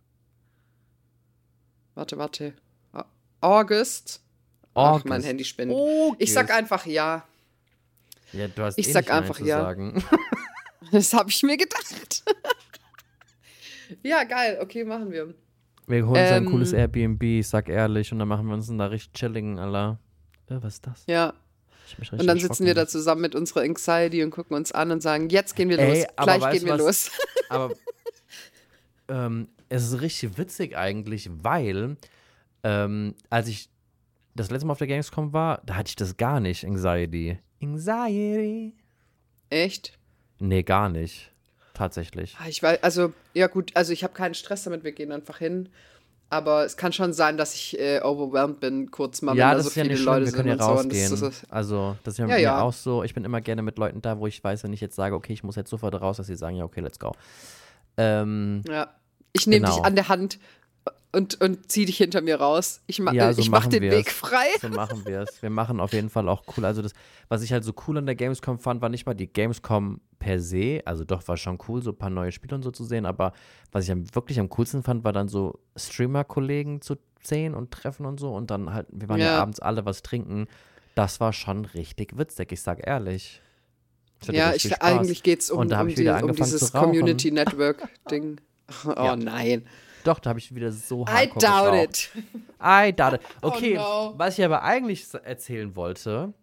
Warte, warte. A- August. Ach, August. mein Handy spinnt. August. Ich sag einfach ja. Ja, du hast ich eh sag nicht Nein einfach zu ja. sagen. Das habe ich mir gedacht. Ja, geil. Okay, machen wir. Wir holen uns ein Ähm, cooles Airbnb, ich sag ehrlich, und dann machen wir uns da richtig chilligen, Alter. Äh, was ist das? Ja. Ich hab mich Und richtig dann sitzen wir da erschrocken. zusammen mit unserer Anxiety und gucken uns an und sagen, jetzt gehen wir Ey, los. aber Gleich weißt gehen du wir was? los. Aber ähm, es ist richtig witzig eigentlich, weil ähm, als ich das letzte Mal auf der Gamescom war, da hatte ich das gar nicht, Anxiety. Anxiety. Echt? Nee, gar nicht. Tatsächlich. Ah, Ich weiß, also, ja gut, also ich habe keinen Stress damit, wir gehen einfach hin. Aber es kann schon sein, dass ich äh, overwhelmed bin, kurz mal, Ja, wenn da das so ist ja viele nicht schlimm, Leute wir können sind ja und so. Und das, rausgehen. das, das, Also, das ist ja, Ja, mir ja. auch so. Ich bin immer gerne mit Leuten da, wo ich weiß, wenn ich jetzt sage, okay, ich muss jetzt sofort raus, dass sie sagen, ja, okay, let's go. Ähm, ja. Ich nehme Genau. dich an der Hand und, und zieh dich hinter mir raus. Ich, ma Ja, äh, so ich mach machen den wir's. Weg frei. So machen wir es. Wir machen auf jeden Fall auch cool. Also das, was ich halt so cool an der Gamescom fand, war nicht mal die Gamescom per se. Also doch, war schon cool, so ein paar neue Spiele und so zu sehen. Aber was ich am, wirklich am coolsten fand, war dann so Streamer-Kollegen zu sehen und treffen und so. Und dann halt, wir waren ja, Ja. abends alle was trinken. Das war schon richtig witzig, ich sag ehrlich. Ich hatte Ja, richtig ich, viel Spaß. eigentlich geht es um, Und da hab um, ich wieder die, um angefangen dieses zu rauchen. Community Network-Ding. Oh Ja. nein. Doch, da habe ich wieder so I hardcore doubt geraucht. it. I doubt it. Okay, Oh no. was ich aber eigentlich s- erzählen wollte,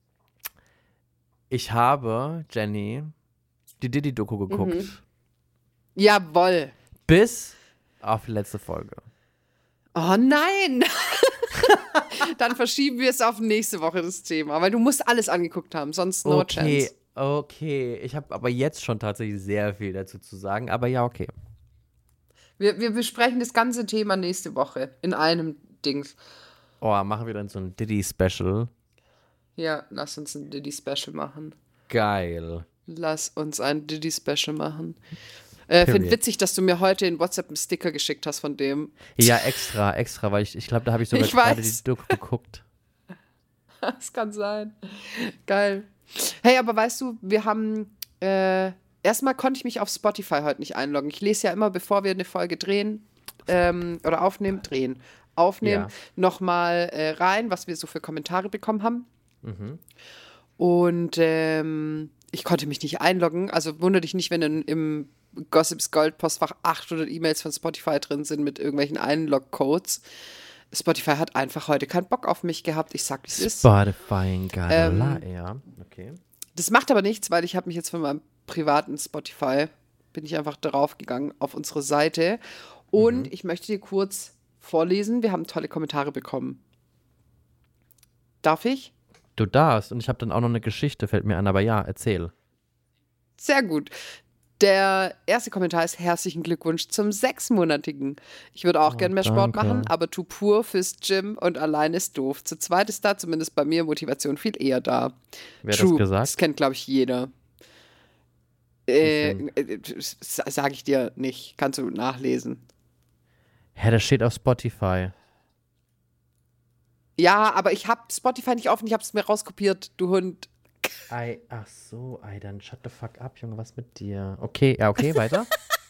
ich habe, Jenny, die Diddy-Doku geguckt. Mhm. Jawoll. Bis auf die letzte Folge. Oh nein. Dann verschieben wir es auf nächste Woche, das Thema. Weil du musst alles angeguckt haben, sonst no okay, chance. okay. Ich habe aber jetzt schon tatsächlich sehr viel dazu zu sagen, aber ja, okay. Wir, wir besprechen das ganze Thema nächste Woche in einem Dings. Oh, machen wir dann so ein Diddy-Special. Ja, lass uns ein Diddy-Special machen. Geil. Lass uns ein Diddy-Special machen. Äh, Finde Period. witzig, dass du mir heute in WhatsApp einen Sticker geschickt hast von dem. Ja, extra, extra, weil ich, ich glaube, da habe ich sogar Ich gerade weiß. die Doku geguckt. Das kann sein. Geil. Hey, aber weißt du, wir haben, äh, erstmal konnte ich mich auf Spotify heute nicht einloggen. Ich lese ja immer, bevor wir eine Folge drehen, ähm, oder aufnehmen, drehen, aufnehmen, Ja. nochmal äh, rein, was wir so für Kommentare bekommen haben. Mhm. Und ähm, ich konnte mich nicht einloggen. Also wundere dich nicht, wenn in, im Gossips Gold Postfach achthundert E-Mails von Spotify drin sind mit irgendwelchen Einlog-Codes. Spotify hat einfach heute keinen Bock auf mich gehabt. Ich sag, wie es ist. Spotify, gotta Ähm, lie, ja, okay. Das macht aber nichts, weil ich habe mich jetzt von meinem privaten Spotify, bin ich einfach darauf gegangen, auf unsere Seite. Und Mhm. ich möchte dir kurz vorlesen. Wir haben tolle Kommentare bekommen. Darf ich? Du darfst, und ich habe dann auch noch eine Geschichte, fällt mir an, aber ja, erzähl. Sehr gut. Der erste Kommentar ist: Herzlichen Glückwunsch zum sechsmonatigen. Ich würde auch Oh, gern mehr Sport danke. machen, aber tu pur fürs Gym und allein ist doof. Zu zweit ist da zumindest bei mir Motivation viel eher da. Wer hat True. das gesagt? Das kennt, glaube ich, jeder. Äh, äh, Sage ich dir nicht. Kannst du nachlesen. Hä, das steht auf Spotify. Ja, aber ich habe Spotify nicht offen. Ich habe es mir rauskopiert, du Hund. Ei, ach so, ei, dann shut the fuck up, Junge, was mit dir? Okay, ja, okay, weiter.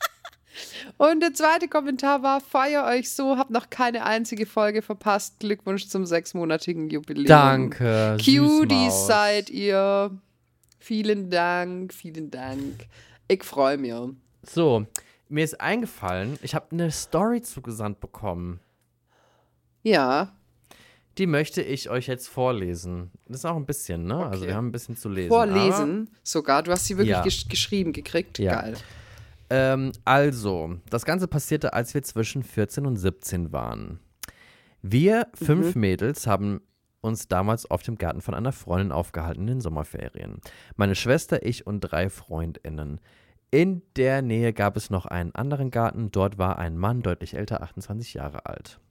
Und der zweite Kommentar war: Feier euch so, hab noch keine einzige Folge verpasst. Glückwunsch zum sechsmonatigen Jubiläum. Danke, Cuties Süßmaus. seid ihr. Vielen Dank, vielen Dank. Ich freue mich. So, mir ist eingefallen, ich habe eine Story zugesandt bekommen. Ja, Die möchte ich euch jetzt vorlesen. Das ist auch ein bisschen, ne? Also Okay. wir haben ein bisschen zu lesen. vorlesen sogar. Du hast sie wirklich Ja. gesch geschrieben gekriegt. Ja. Geil. Ähm, also, das Ganze passierte, als wir zwischen vierzehn und siebzehn waren. Wir fünf Mädels haben uns damals auf dem Garten von einer Freundin aufgehalten in den Sommerferien. Meine Schwester, ich und drei FreundInnen. In der Nähe gab es noch einen anderen Garten. Dort war ein Mann, deutlich älter, achtundzwanzig Jahre alt.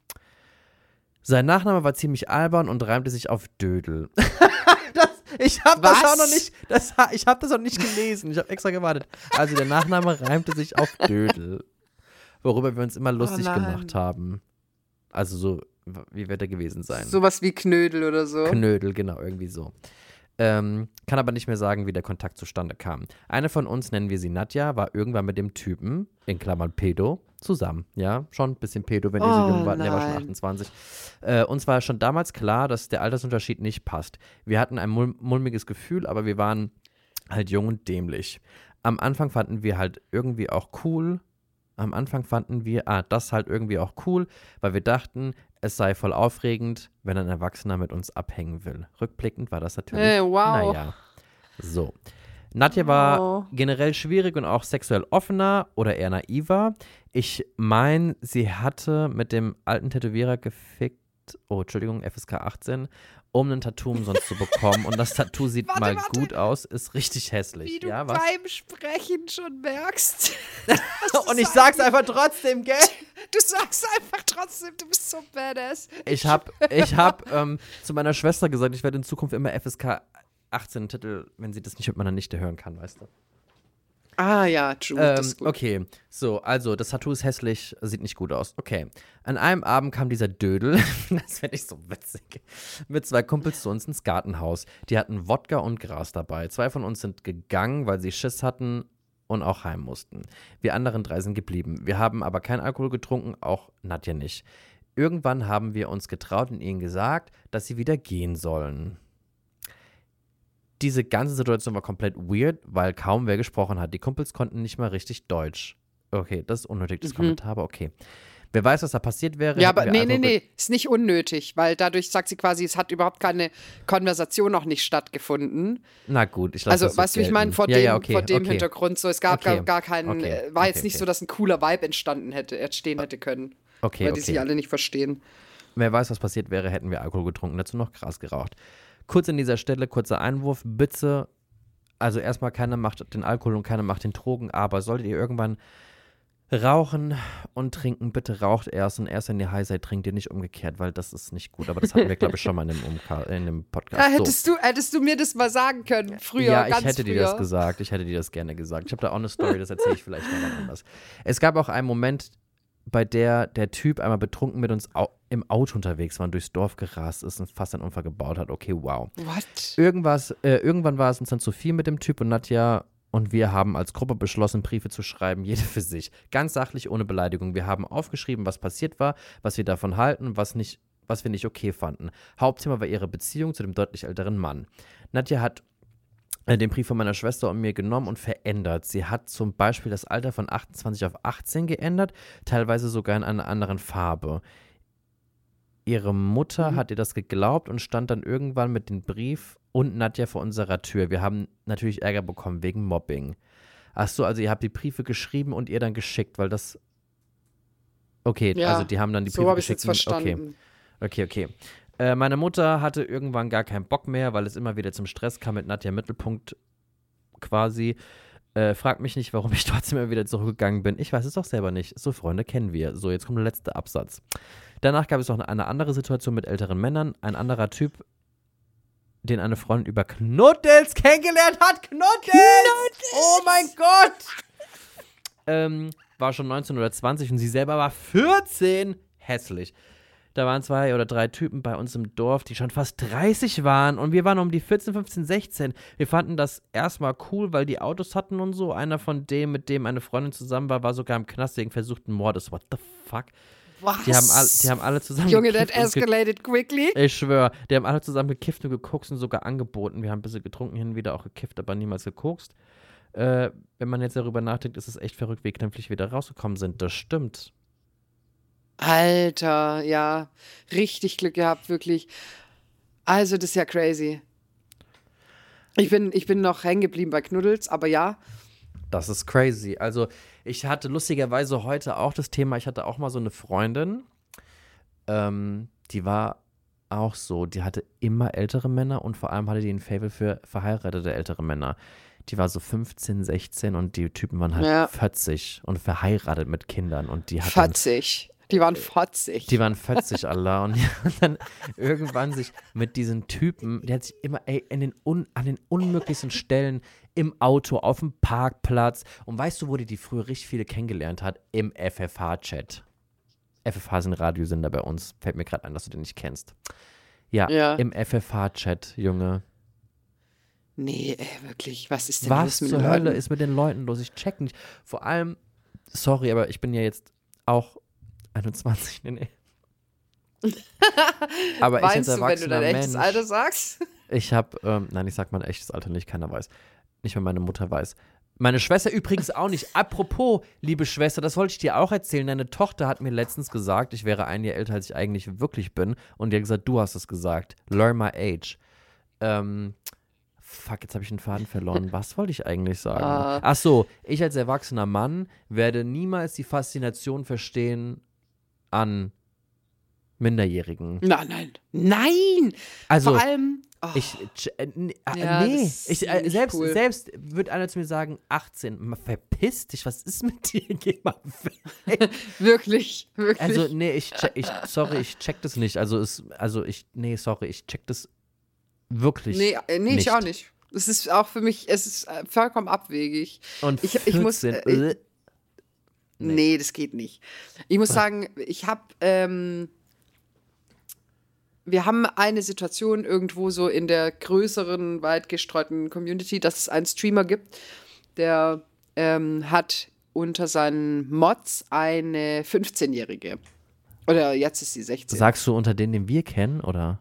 Sein Nachname war ziemlich albern und reimte sich auf Dödel. das, ich habe das Was? auch noch nicht, das, ha- ich habe das auch nicht gelesen. Ich habe extra gewartet. Also der Nachname reimte sich auf Dödel, worüber wir uns immer lustig nein. gemacht haben. Also so, w- wie wird er gewesen sein? Sowas wie Knödel oder so. Knödel, genau, irgendwie so. Ähm, kann aber nicht mehr sagen, wie der Kontakt zustande kam. Eine von uns, nennen wir sie Nadja, war irgendwann mit dem Typen, in Klammern Pedo, zusammen. Ja, schon ein bisschen Pedo, wenn die so Oh, jung waren. Der war schon nein. achtundzwanzig. Äh, uns war schon damals klar, dass der Altersunterschied nicht passt. Wir hatten ein mul mulmiges Gefühl, aber wir waren halt jung und dämlich. Am Anfang fanden wir halt irgendwie auch cool. Am Anfang fanden wir, ah, das halt irgendwie auch cool, weil wir dachten, es sei voll aufregend, wenn ein Erwachsener mit uns abhängen will. Rückblickend war das natürlich, Hey, wow. naja. So. Nadja war Oh. generell schwierig und auch sexuell offener oder eher naiver. Ich meine, sie hatte mit dem alten Tätowierer gefickt, oh, Entschuldigung, F S K achtzehn, um ein Tattoo umsonst zu bekommen. Und das Tattoo sieht Warte, mal warte. gut aus, ist richtig hässlich. Wie du ja, was? beim Sprechen schon merkst. Und ich sag's einfach trotzdem, gell? Du sagst einfach trotzdem, du bist so badass. Ich hab, ich hab ähm, zu meiner Schwester gesagt, ich werde in Zukunft immer F S K achtzehn Titel, wenn sie das nicht mit meiner Nichte hören kann, weißt du. Ah ja, true, das Ähm, ist gut. okay, so, also das Tattoo ist hässlich, sieht nicht gut aus. Okay, an einem Abend kam dieser Dödel, das finde ich so witzig, mit zwei Kumpels zu uns ins Gartenhaus. Die hatten Wodka und Gras dabei. Zwei von uns sind gegangen, weil sie Schiss hatten und auch heim mussten. Wir anderen drei sind geblieben. Wir haben aber keinen Alkohol getrunken, auch Nadja nicht. Irgendwann haben wir uns getraut und ihnen gesagt, dass sie wieder gehen sollen. Diese ganze Situation war komplett weird, weil kaum wer gesprochen hat. Die Kumpels konnten nicht mal richtig Deutsch. Okay, das ist unnötig, das Kommentar, aber okay. Wer weiß, was da passiert wäre. Ja, hätten aber wir nee, nee, einfach ge- nee, ist nicht unnötig, weil dadurch sagt sie quasi, es hat überhaupt keine Konversation noch nicht stattgefunden. Na gut, ich lasse Also, das so weißt du, wie ich meine, gelten. vor ja, dem, ja, okay, vor dem okay. Hintergrund, so, es gab Okay. gar, gar keinen, Okay. äh, war Okay, jetzt nicht okay. so, dass ein cooler Vibe entstanden hätte, entstehen hätte können, Okay, weil die sich okay. alle nicht verstehen. Wer weiß, was passiert wäre, hätten wir Alkohol getrunken, dazu noch Gras geraucht. Kurz an dieser Stelle, kurzer Einwurf, bitte, also erstmal keiner macht den Alkohol und keiner macht den Drogen, aber solltet ihr irgendwann Rauchen und trinken, bitte raucht erst und erst, wenn ihr high seid, trinkt ihr nicht umgekehrt, weil das ist nicht gut. Aber das hatten wir, glaube ich, schon mal in dem, Umka- in dem Podcast. Ja, So. hättest, du, hättest du mir das mal sagen können, früher, Ja, ich ganz hätte früher. dir das gesagt. Ich hätte dir das gerne gesagt. Ich habe da auch eine Story, das erzähle ich vielleicht mal wann anders. Es gab auch einen Moment, bei der der Typ einmal betrunken mit uns au- im Auto unterwegs war und durchs Dorf gerast ist und fast einen Unfall gebaut hat. Okay, wow. What? Irgendwas, äh, irgendwann war es uns dann zu viel mit dem Typ und Nadja und wir haben als Gruppe beschlossen, Briefe zu schreiben, jede für sich. Ganz sachlich, ohne Beleidigung. Wir haben aufgeschrieben, was passiert war, was wir davon halten, was nicht, was wir nicht okay fanden. Hauptthema war ihre Beziehung zu dem deutlich älteren Mann. Nadja hat äh, den Brief von meiner Schwester und mir genommen und verändert. Sie hat zum Beispiel das Alter von achtundzwanzig auf achtzehn geändert, teilweise sogar in einer anderen Farbe. Ihre Mutter Mhm. hat ihr das geglaubt und stand dann irgendwann mit dem Brief und Nadja vor unserer Tür. Wir haben natürlich Ärger bekommen wegen Mobbing. Ach so, also ihr habt die Briefe geschrieben und ihr dann geschickt, weil das. Okay, Ja, also die haben dann die so Briefe habe ich geschickt. jetzt und- Okay, verstanden. okay, okay. Äh, meine Mutter hatte irgendwann gar keinen Bock mehr, weil es immer wieder zum Stress kam mit Nadja im Mittelpunkt quasi. Äh, fragt mich nicht, warum ich trotzdem immer wieder zurückgegangen bin. Ich weiß es doch selber nicht. So, Freunde, kennen wir. So, jetzt kommt der letzte Absatz. Danach gab es noch eine andere Situation mit älteren Männern. Ein anderer Typ, den eine Freundin über Knuddels kennengelernt hat. Knuddels! Oh mein Gott! Ähm, war schon neunzehn oder zwanzig und sie selber war vierzehn. Hässlich. Da waren zwei oder drei Typen bei uns im Dorf, die schon fast dreißig waren und wir waren um die vierzehn, fünfzehn, sechzehn. Wir fanden das erstmal cool, weil die Autos hatten und so. Einer von dem, mit dem eine Freundin zusammen war, war sogar im Knast wegen versuchten Mordes. What the fuck? Was? Die haben, all, die haben alle zusammen Junge, that gekifft und ge- escalated quickly. Ich schwöre, die haben alle zusammen gekifft und gekokst und sogar angeboten. Wir haben ein bisschen getrunken, hin und wieder auch gekifft, aber niemals gekokst. Äh, wenn man jetzt darüber nachdenkt, ist es echt verrückt, wie knifflig wir da rausgekommen sind. Das stimmt. Alter, ja. Richtig Glück gehabt, wirklich. Also, das ist ja crazy. Ich bin, ich bin noch hängen geblieben bei Knuddels, aber ja. Das ist crazy. Also, ich hatte lustigerweise heute auch das Thema, ich hatte auch mal so eine Freundin, ähm, die war auch so, die hatte immer ältere Männer und vor allem hatte die ein Faible für verheiratete ältere Männer. Die war so fünfzehn, sechzehn und die Typen waren halt Ja. vierzig und verheiratet mit Kindern und die hat dann vierzig. Die waren vierzig. Die waren vierzig, Allah. Und die haben dann irgendwann sich mit diesen Typen, der hat sich immer ey, in den un, an den unmöglichsten Stellen im Auto, auf dem Parkplatz. Und weißt du, wo die die früher richtig viele kennengelernt hat? Im F F H-Chat. F F H sind Radiosender bei uns. Fällt mir gerade ein, dass du den nicht kennst. Ja, Ja. im F F H-Chat, Junge. Nee, ey, wirklich. Was ist denn Was los mit zur den Hölle Leuten? ist mit den Leuten los? Ich check nicht. Vor allem, sorry, aber ich bin ja jetzt auch einundzwanzig. Nee, nee. Aber ich als Weinst du, wenn du dein erwachsener echtes Mensch, Alter sagst? ich habe, ähm, nein, ich sag mein echtes Alter nicht, keiner weiß. Nicht mal meine Mutter weiß. Meine Schwester übrigens auch nicht. Apropos, liebe Schwester, das wollte ich dir auch erzählen. Deine Tochter hat mir letztens gesagt, ich wäre ein Jahr älter, als ich eigentlich wirklich bin. Und die hat gesagt, du hast es gesagt. Learn my age. Ähm, fuck, jetzt habe ich den Faden verloren. Was wollte ich eigentlich sagen? Ah. Ach so, ich als erwachsener Mann werde niemals die Faszination verstehen an Minderjährigen. Nein, nein. Nein! Also, Vor allem. Oh, ich, ch- äh, n- äh, Ja, nee, das ist ich, äh, nicht selbst, cool. selbst wird einer zu mir sagen, achtzehn, Ma- verpiss dich, was ist mit dir, geh mal weg. wirklich, wirklich. Also, nee, ich, check, ich, sorry, ich check das nicht, also, es, also ich, nee, sorry, ich check das wirklich nee, äh, nee nicht. ich auch nicht. Es ist auch für mich, es ist äh, vollkommen abwegig. Und Ich- ich muss, vierzehn, äh, äh, Nee, Nee. das geht nicht. Ich muss sagen, ich habe, ähm, wir haben eine Situation irgendwo so in der größeren, weit gestreuten Community, dass es einen Streamer gibt, der ähm, hat unter seinen Mods eine fünfzehnjährige. Oder jetzt ist sie sechzehn. Sagst du unter denen, den wir kennen, oder?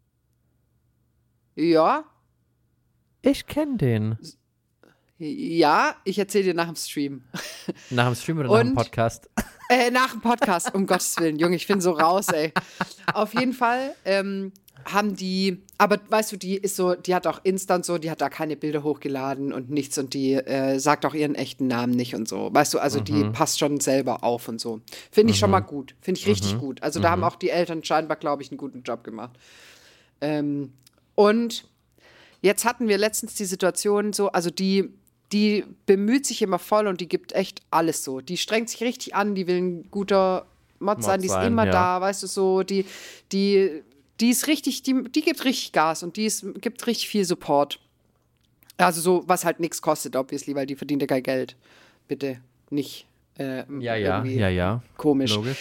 Ja, Ich kenne den. ja, ich erzähle dir nach dem Stream. Nach dem Stream oder nach dem Und- Podcast? Äh, nach dem Podcast, um Gottes Willen. Junge, ich bin so raus, ey. Auf jeden Fall ähm, haben die, aber weißt du, die ist so, die hat auch Instant so, die hat da keine Bilder hochgeladen und nichts und die äh, sagt auch ihren echten Namen nicht und so. Weißt du, also die passt schon selber auf und so. Finde ich schon mal gut. Finde ich richtig gut. Also da haben auch die Eltern scheinbar, glaube ich, einen guten Job gemacht. Ähm, und jetzt hatten wir letztens die Situation so, also die die bemüht sich immer voll und die gibt echt alles so. Die strengt sich richtig an, die will ein guter Mod sein, Mod die ist sein, immer ja. da, weißt du, so, die, die, die ist richtig, die, die gibt richtig Gas und die ist, gibt richtig viel Support. Also so, was halt nichts kostet, obviously, weil die verdient ja kein Geld. Bitte nicht. Äh, Ja, ja, irgendwie ja, ja. Komisch. Logisch.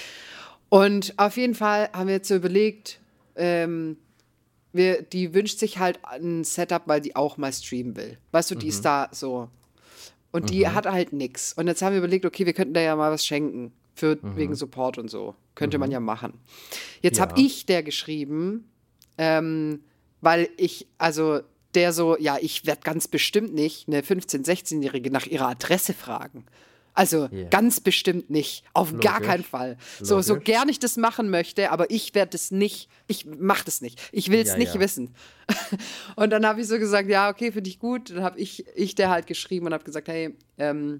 Und auf jeden Fall haben wir jetzt so überlegt, ähm, wir, die wünscht sich halt ein Setup, weil die auch mal streamen will. Weißt du, die Mhm. ist da so. Und die Mhm. hat halt nix. Und jetzt haben wir überlegt, okay, wir könnten da ja mal was schenken. Für, Mhm. wegen Support und so. Könnte man Mhm. ja machen. Jetzt Ja. habe ich der geschrieben, ähm, weil ich, also der so, ja, ich werde ganz bestimmt nicht eine fünfzehn-, sechzehnjährige nach ihrer Adresse fragen. Also Ja. ganz bestimmt nicht. Auf gar Logisch. keinen Fall. So, so Logisch. gern ich das machen möchte, aber ich werde das nicht, ich mache das nicht. Ich will es Ja, nicht ja. wissen. Und dann habe ich so gesagt, ja, okay, finde ich gut. Dann habe ich, ich der halt geschrieben und habe gesagt, hey, ähm,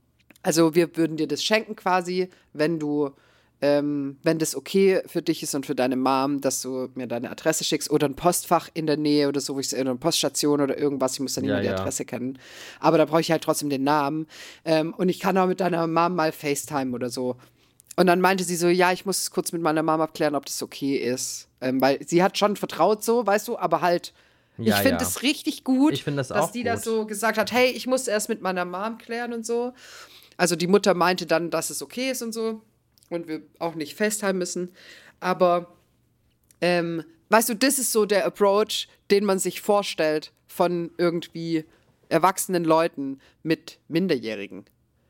also wir würden dir das schenken quasi, wenn du, ähm, wenn das okay für dich ist und für deine Mom, dass du mir deine Adresse schickst oder ein Postfach in der Nähe oder so, wo ich oder eine Poststation oder irgendwas, ich muss dann nicht Ja, mehr die ja. Adresse kennen. Aber da brauche ich halt trotzdem den Namen. Ähm, und ich kann auch mit deiner Mom mal FaceTime oder so. Und dann meinte sie so, ja, ich muss es kurz mit meiner Mom abklären, ob das okay ist. Ähm, weil sie hat schon vertraut so, weißt du, aber halt, Ja, ich finde ja. es richtig gut, Ich finde das dass auch die gut. das so gesagt hat, hey, ich muss erst mit meiner Mom klären und so. Also die Mutter meinte dann, dass es okay ist und so und wir auch nicht festhalten müssen. Aber ähm, weißt du, das ist so der Approach, den man sich vorstellt von irgendwie erwachsenen Leuten mit Minderjährigen.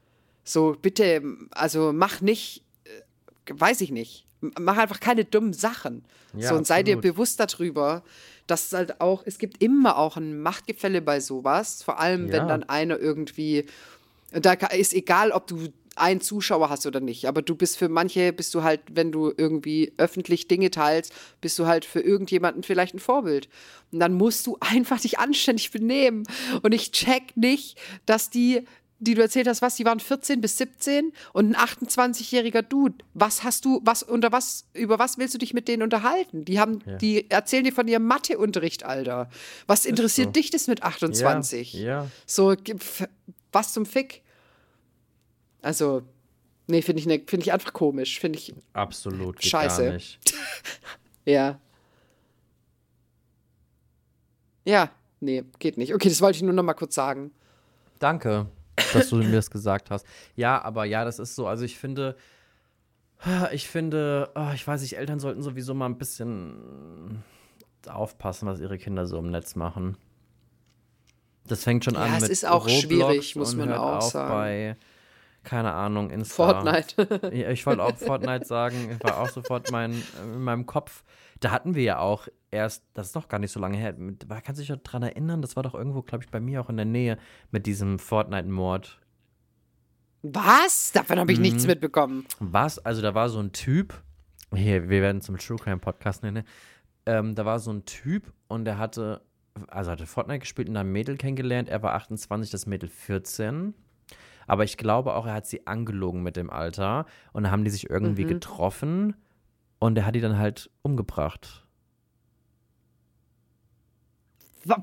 So, bitte, also mach nicht, äh, weiß ich nicht, mach einfach keine dummen Sachen. Ja, so, und sei dir absolut. bewusst darüber, dass es halt auch, es gibt immer auch ein Machtgefälle bei sowas, vor allem wenn Ja. dann einer irgendwie, da ka- ist egal, ob du einen Zuschauer hast oder nicht, aber du bist für manche, bist du halt, wenn du irgendwie öffentlich Dinge teilst, bist du halt für irgendjemanden vielleicht ein Vorbild. Und dann musst du einfach dich anständig benehmen. Und ich check nicht, dass die, die du erzählt hast, was, die waren vierzehn bis siebzehn und ein achtundzwanzigjähriger Dude. Was hast du, was, unter was, über was willst du dich mit denen unterhalten? Die haben, Ja. die erzählen dir von ihrem Matheunterricht, Alter. Was interessiert so. dich das mit achtundzwanzig? Ja, ja. So, gib- f- was zum Fick? Also, nee, finde ich, ne, find ich einfach komisch. Finde ich, Absolut. Geht Scheiße. Gar nicht. ja. Ja, nee, geht nicht. Okay, das wollte ich nur noch mal kurz sagen. Danke, dass du mir das gesagt hast. Ja, aber ja, das ist so. Also ich finde, ich finde, oh, ich weiß nicht, Eltern sollten sowieso mal ein bisschen aufpassen, was ihre Kinder so im Netz machen. Das fängt schon Ja, an es mit ist auch Roblox schwierig, muss und man hört auch auf sagen. bei, keine Ahnung, Insta. Fortnite. Ja, ich wollte auch Fortnite sagen, war auch sofort mein, in meinem Kopf. Da hatten wir ja auch erst, das ist doch gar nicht so lange her, mit, kannst du dich noch dran erinnern? Das war doch irgendwo, glaube ich, bei mir auch in der Nähe mit diesem Fortnite-Mord. Was? Davon habe ich Mhm. nichts mitbekommen. Was? Also da war so ein Typ, hier, wir werden zum True Crime Podcast nennen, ähm, da war so ein Typ und der hatte, also hatte Fortnite gespielt und ein Mädel kennengelernt, er war achtundzwanzig, das Mädel vierzehn. Aber ich glaube auch, er hat sie angelogen mit dem Alter und dann haben die sich irgendwie Mhm. getroffen und er hat die dann halt umgebracht. Wa-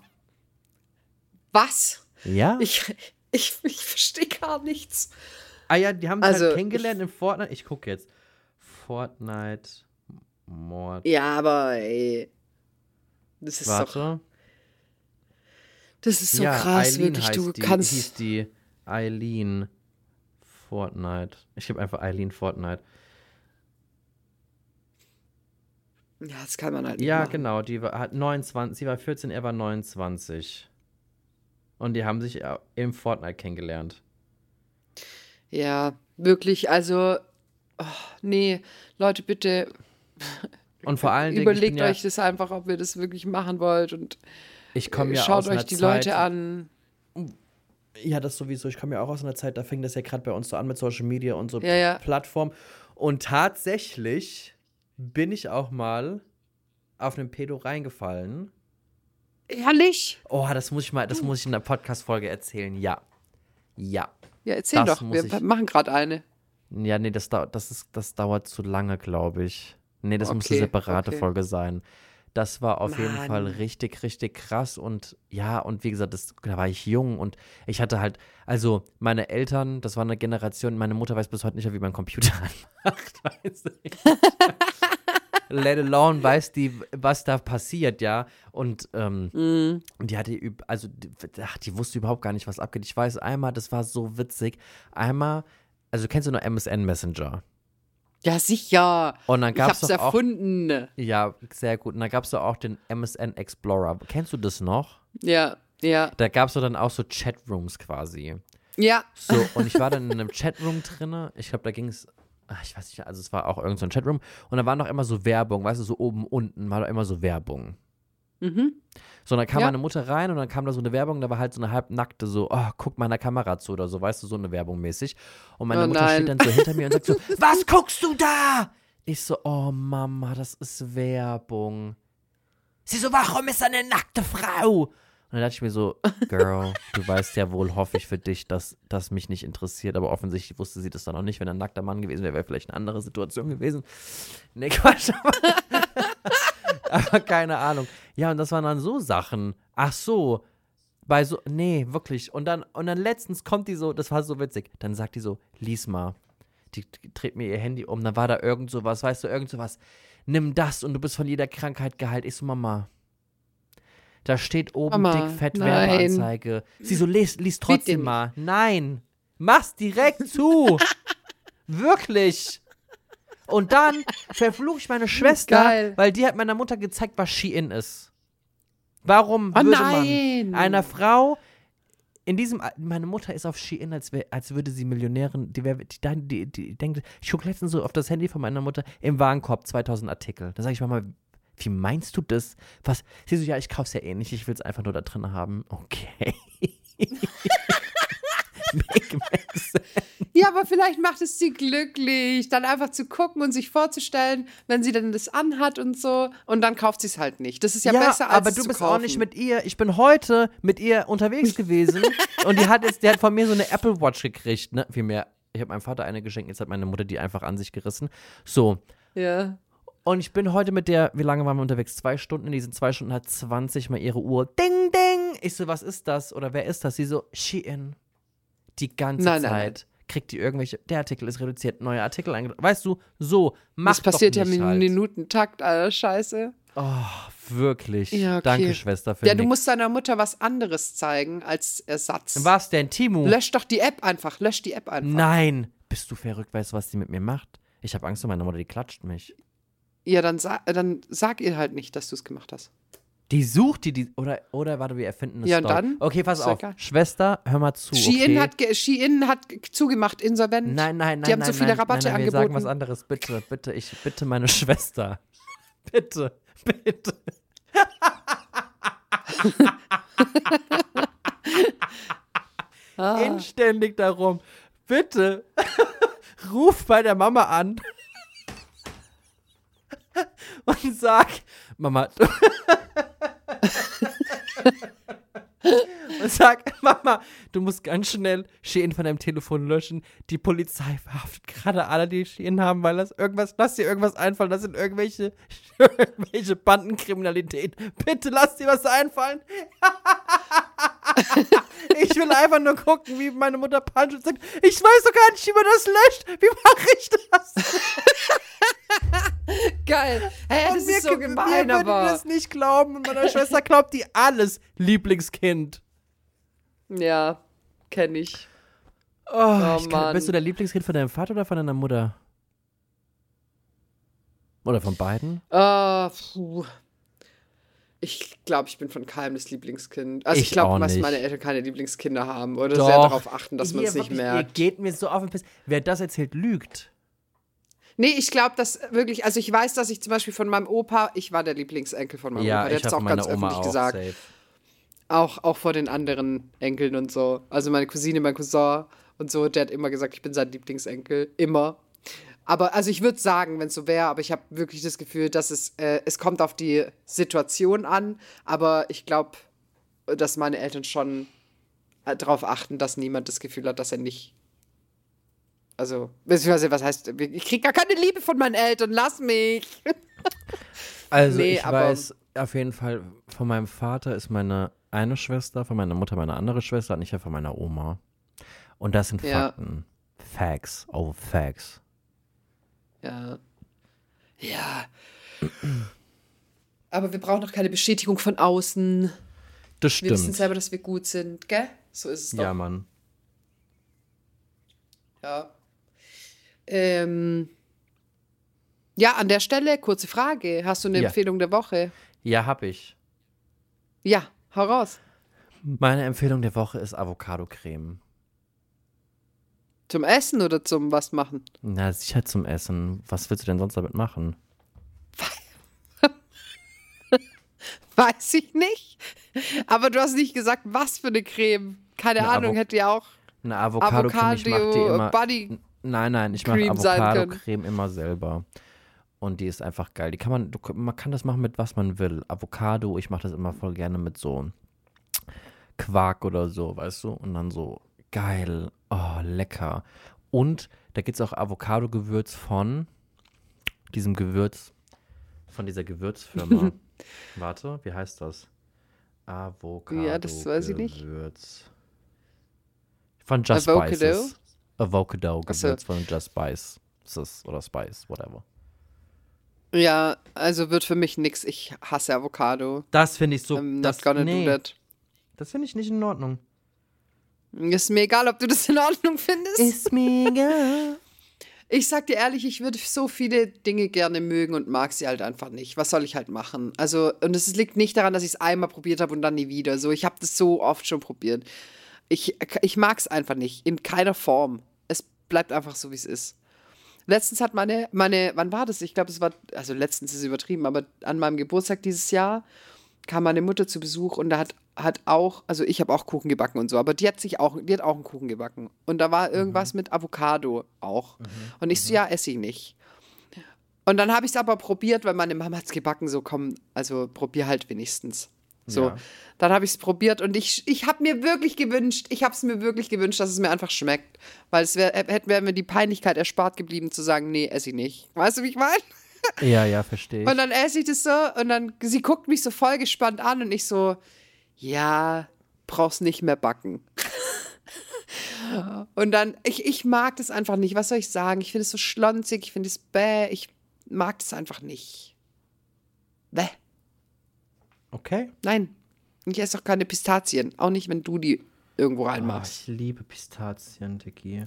Was? Ja? Ich, ich, ich verstehe gar nichts. ah ja, die haben sich Also, halt kennengelernt in Fortnite. Ich gucke jetzt. Fortnite Mord. Ja, aber ey. Das ist doch, Warte. das ist so ja, krass, Eileen wirklich. heißt Du die, kannst. hieß die Eileen Fortnite. Ich gebe einfach Eileen Fortnite. Ja, das kann man halt nicht Ja, machen. genau, die war, hat neunundzwanzig, sie war vierzehn, er war neunundzwanzig. Und die haben sich äh, im Fortnite kennengelernt. Ja, wirklich, also, oh, nee, Leute, bitte Und vor allen Dingen, ich bin überlegt ja, euch das einfach, ob ihr das wirklich machen wollt und ich komme äh, ja schaut aus euch einer die Zeit, Leute an. Ja, das sowieso. Ich komme ja auch aus einer Zeit, da fing das ja gerade bei uns so an mit Social Media und so Ja, ja. Plattformen. Und tatsächlich bin ich auch mal auf einen Pedo reingefallen. Ehrlich? Oh, das muss ich mal, das muss ich in der Podcast-Folge erzählen. Ja. Ja. Ja, erzähl Das doch. muss Wir ich- machen gerade eine. Ja, nee, das, dau das, ist, das dauert zu lange, glaube ich. Nee, das muss eine Okay, separate okay. Folge sein. Das war auf Mann. jeden Fall richtig, richtig krass. Und ja, und wie gesagt, das, da war ich jung und ich hatte halt, also meine Eltern, das war eine Generation, meine Mutter weiß bis heute nicht, wie man einen Computer anmacht, weißt du? Let alone weiß die, was da passiert, ja. Und ähm, Mm. die hatte, üb- also, die, ach, die wusste überhaupt gar nicht, was abgeht. Ich weiß einmal, das war so witzig. Einmal, also kennst du noch M S N Messenger? Ja, sicher. Und dann Ich gab hab's es doch auch, erfunden. ja, sehr gut. Und dann gab es doch auch den M S N Explorer. Kennst du das noch? Ja, ja. Da gab es doch dann auch so Chatrooms quasi. Ja. So, und ich war dann in einem Chatroom drinne. Ich glaube, da ging es, ich weiß nicht, also es war auch irgend so ein Chatroom. Und da war noch immer so Werbung, weißt du, so oben, unten war da immer so Werbung. Mhm. So, und dann kam Ja. meine Mutter rein und dann kam da so eine Werbung, da war halt so eine halbnackte, so, oh, guck meiner Kamera zu oder so, weißt du, so eine Werbung mäßig. Und meine Oh Mutter nein. steht dann so hinter mir und sagt so, was guckst du da? Ich so, oh Mama, das ist Werbung. Sie so, warum ist da eine nackte Frau? Und dann dachte ich mir so, Girl, du weißt ja wohl, hoffe ich für dich, dass das mich nicht interessiert, aber offensichtlich wusste sie das dann auch nicht. Wenn er ein nackter Mann gewesen wäre, wäre vielleicht eine andere Situation gewesen. Nee, Quatsch. Aber keine Ahnung. Ja, und das waren dann so Sachen. Ach so, bei so, nee, wirklich. Und dann, und dann letztens kommt die so, das war so witzig, dann sagt die so, lies mal. Die, die dreht mir ihr Handy um, dann war da irgend so was, weißt du, irgend so was. Nimm das und du bist von jeder Krankheit geheilt. Ich so, Mama. Da steht oben Mama, dick, fett, nein. Werbeanzeige. Sie so, lies, lies trotzdem Bitte mal. Nein, mach's direkt zu. Wirklich. Und dann verfluche ich meine Schwester, Geil. weil die hat meiner Mutter gezeigt, was Shein ist. Warum Oh würde nein. man einer Frau in diesem, Al- meine Mutter ist auf Shein, als, wär, als würde sie Millionärin, die, wär, die, die, die, die denkt, ich gucke letztens so auf das Handy von meiner Mutter, im Warenkorb zweitausend Artikel. Da sage ich Mama, wie meinst du das? Was? Sie so, ja, ich kauf's ja eh nicht, ich will es einfach nur da drin haben. Okay. Make, make sense. Ja, aber vielleicht macht es sie glücklich, dann einfach zu gucken und sich vorzustellen, wenn sie dann das anhat und so. Und dann kauft sie es halt nicht. Das ist ja, besser, als aber es du zu bist kaufen. auch nicht mit ihr. Ich bin heute mit ihr unterwegs gewesen und die hat jetzt, die hat von mir so eine Apple Watch gekriegt, ne? Vielmehr, ich habe meinem Vater eine geschenkt, jetzt hat meine Mutter die einfach an sich gerissen. So. Ja. Und ich bin heute mit der, wie lange waren wir unterwegs? Zwei Stunden. In diesen zwei Stunden hat zwanzig mal ihre Uhr. Ding, ding. Ich so, was ist das? Oder wer ist das? Sie so, Shein. Die ganze Nein, nein, Zeit. Kriegt die irgendwelche, der Artikel ist reduziert, neue Artikel eingetragen. Weißt du, so, mach Das passiert doch ja nicht im halt. Minutentakt, Alter, scheiße. Oh, wirklich. Ja, okay. Danke, Schwester, für Ja, du nix. musst deiner Mutter was anderes zeigen als Ersatz. Was denn, Timo? Lösch doch die App einfach, lösch die App einfach. Nein. Bist du verrückt? Weißt du, was die mit mir macht? Ich habe Angst um meine Mutter, die klatscht mich. Ja, dann, sa dann sag ihr halt nicht, dass du es gemacht hast. Die sucht die, die oder, oder warte, wir erfinden eine Ja, und Story. dann? Okay, pass Ist ja auf. egal. Schwester, hör mal zu, Shein, okay? hat ge- Shein hat g- zugemacht, insolvent. Nein, nein, nein, Die haben nein, so viele nein, Rabatte nein, nein, wir angeboten. sagen was anderes, bitte, bitte, ich bitte meine Schwester. Bitte, bitte. Ah. Inständig darum. Bitte, ruf bei der Mama an und sag, Mama, du und sag, Mama, du musst ganz schnell Shein von deinem Telefon löschen. Die Polizei verhaftet gerade alle, die Shein haben, weil das irgendwas, lass dir irgendwas einfallen, das sind irgendwelche, irgendwelche Bandenkriminalität. Bitte lass dir was einfallen. Ich will einfach nur gucken, wie meine Mutter puncht und sagt, ich weiß doch gar nicht, wie man das löscht. Wie mache ich das? Geil. Hä, das Und mir, ist so mir gemein, würde aber. das nicht glauben. Und meiner Schwester glaubt die alles. Lieblingskind. Ja, kenne ich. Oh, Oh, ich kann, Mann. bist du der Lieblingskind von deinem Vater oder von deiner Mutter? Oder von beiden? Ah, puh. Ich glaube, ich bin von keinem das Lieblingskind. Also ich, Ich glaube, auch dass nicht. meine Eltern keine Lieblingskinder haben oder Doch. sehr darauf achten, dass man Ihr es nicht wirklich, merkt. Ihr geht mir so auf den Piss. Wer das erzählt, lügt. Nee, ich glaube, dass wirklich, also ich weiß, dass ich zum Beispiel von meinem Opa, ich war der Lieblingsenkel von meinem Ja, Opa, der ich hat es habe auch meine ganz Oma öffentlich auch gesagt. safe. Auch, auch vor den anderen Enkeln und so. Also meine Cousine, mein Cousin und so, der hat immer gesagt, ich bin sein Lieblingsenkel. Immer. Aber, also ich würde sagen, wenn es so wäre, aber ich habe wirklich das Gefühl, dass es, äh, es kommt auf die Situation an, aber ich glaube, dass meine Eltern schon äh, darauf achten, dass niemand das Gefühl hat, dass er nicht, also, beziehungsweise, was heißt, ich kriege gar keine Liebe von meinen Eltern, lass mich. Also Nee, ich aber- weiß auf jeden Fall, von meinem Vater ist meine eine Schwester, von meiner Mutter meine andere Schwester und ich ja von meiner Oma. Und das sind Ja. Fakten. Facts over Facts. Ja. Ja. Aber wir brauchen doch keine Bestätigung von außen. Das Wir wissen stimmt. selber, dass wir gut sind, gell? So ist es doch. Ja, Mann. Ja. Ähm, ja, an der Stelle, kurze Frage. Hast du eine Ja. Empfehlung der Woche? Ja, hab ich. Ja, hau raus. Meine Empfehlung der Woche ist Avocado-Creme. Zum Essen oder zum was machen? Na, sicher zum Essen. Was willst du denn sonst damit machen? Weiß ich nicht. Aber du hast nicht gesagt, was für eine Creme. Keine Eine Ahnung, Avo- hätte ja auch Eine Avocado-Creme, ich mach die immer. Body. Nein, nein, ich mache Cream sein können. Avocado-Creme immer selber. Und die ist einfach geil. Die kann man, du, man kann das machen mit was man will. Avocado, ich mache das immer voll gerne mit so Quark oder so, weißt du? Und dann so geil, oh, lecker. Und da gibt es auch Avocado-Gewürz von diesem Gewürz, von dieser Gewürzfirma. Warte, wie heißt das? Avocado. Ja, das weiß ich nicht. Gewürz. Von Just Avocado? Spices. Avocado Ach so. Gewürz von Just Spices oder Spice, whatever. Ja, also wird für mich nix. Ich hasse Avocado. Das finde ich so. I'm das not gonna nee, do that. das finde ich nicht in Ordnung. Ist mir egal, ob du das in Ordnung findest. Ist mir egal. Ich sag dir ehrlich, ich würde so viele Dinge gerne mögen und mag sie halt einfach nicht. Was soll ich halt machen? Also, und es liegt nicht daran, dass ich es einmal probiert habe und dann nie wieder. So, ich habe das so oft schon probiert. Ich, ich mag es einfach nicht. In keiner Form. Es bleibt einfach so, wie es ist. Letztens hat meine, meine, wann war das? Ich glaube, es war, also letztens ist es übertrieben, aber an meinem Geburtstag dieses Jahr kam meine Mutter zu Besuch und da hat, hat auch, also ich habe auch Kuchen gebacken und so, aber die hat sich auch, die hat auch einen Kuchen gebacken. Und da war irgendwas mit Avocado auch. Und ich so, ja, esse ich nicht. Und dann habe ich es aber probiert, weil meine Mama hat es gebacken, so komm, also probier halt wenigstens. So, Ja. dann habe ich es probiert und ich, ich habe mir wirklich gewünscht, ich habe es mir wirklich gewünscht, dass es mir einfach schmeckt. Weil es wär, hätte wär mir die Peinlichkeit erspart geblieben, zu sagen, nee, esse ich nicht. Weißt du, wie ich meine? Ja, ja, verstehe ich. Und dann esse ich das so und dann, sie guckt mich so voll gespannt an und ich so, ja, brauchst nicht mehr backen. Und dann, ich, ich mag das einfach nicht. Was soll ich sagen? Ich finde es so schlonzig, ich finde es bäh, ich mag das einfach nicht. Bäh. Okay. Nein, ich esse auch keine Pistazien. Auch nicht, wenn du die irgendwo Oh, reinmachst. ich liebe Pistazien, Dicky.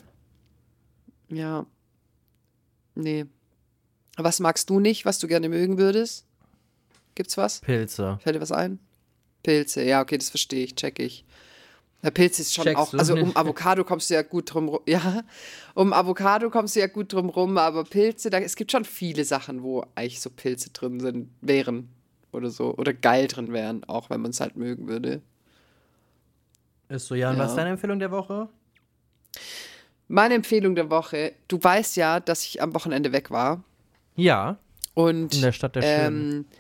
Ja. Nee. Was magst du nicht, was du gerne mögen würdest? Gibt's was? Pilze. Fällt dir was ein? Pilze, ja, okay, das verstehe ich, check ich. Der Pilz ist schon Checkst auch, du also um nicht? Avocado kommst du ja gut drum rum, ja, um Avocado kommst du ja gut drum rum, aber Pilze, da, es gibt schon viele Sachen, wo eigentlich so Pilze drin sind, wären oder so, oder geil drin wären, auch wenn man es halt mögen würde. Ist so, ja, und Ja. was ist deine Empfehlung der Woche? Meine Empfehlung der Woche, du weißt ja, dass ich am Wochenende weg war Ja, und in der Stadt der Schönen. ähm,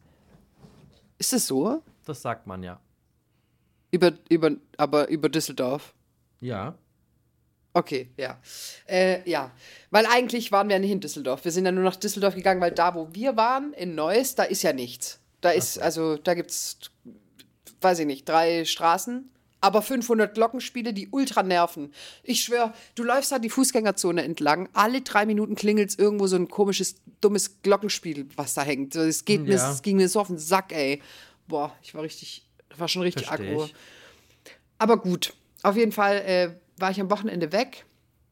ist es so? Das sagt man ja. Über, über, aber über Düsseldorf? Ja. Okay, ja. Äh, ja, weil eigentlich waren wir ja nicht in Düsseldorf. Wir sind ja nur nach Düsseldorf gegangen, weil da, wo wir waren, in Neuss, da ist ja nichts. Da ist, also, da gibt's, weiß ich nicht, drei Straßen, aber fünfhundert Glockenspiele, die ultra nerven. Ich schwöre, du läufst da die Fußgängerzone entlang, alle drei Minuten klingelt's irgendwo so ein komisches, dummes Glockenspiel, was da hängt. Es geht mir, Ja. es ging mir so auf den Sack, ey. Boah, ich war richtig, war schon richtig Versteh aggro. ich. Aber gut, auf jeden Fall äh, war ich am Wochenende weg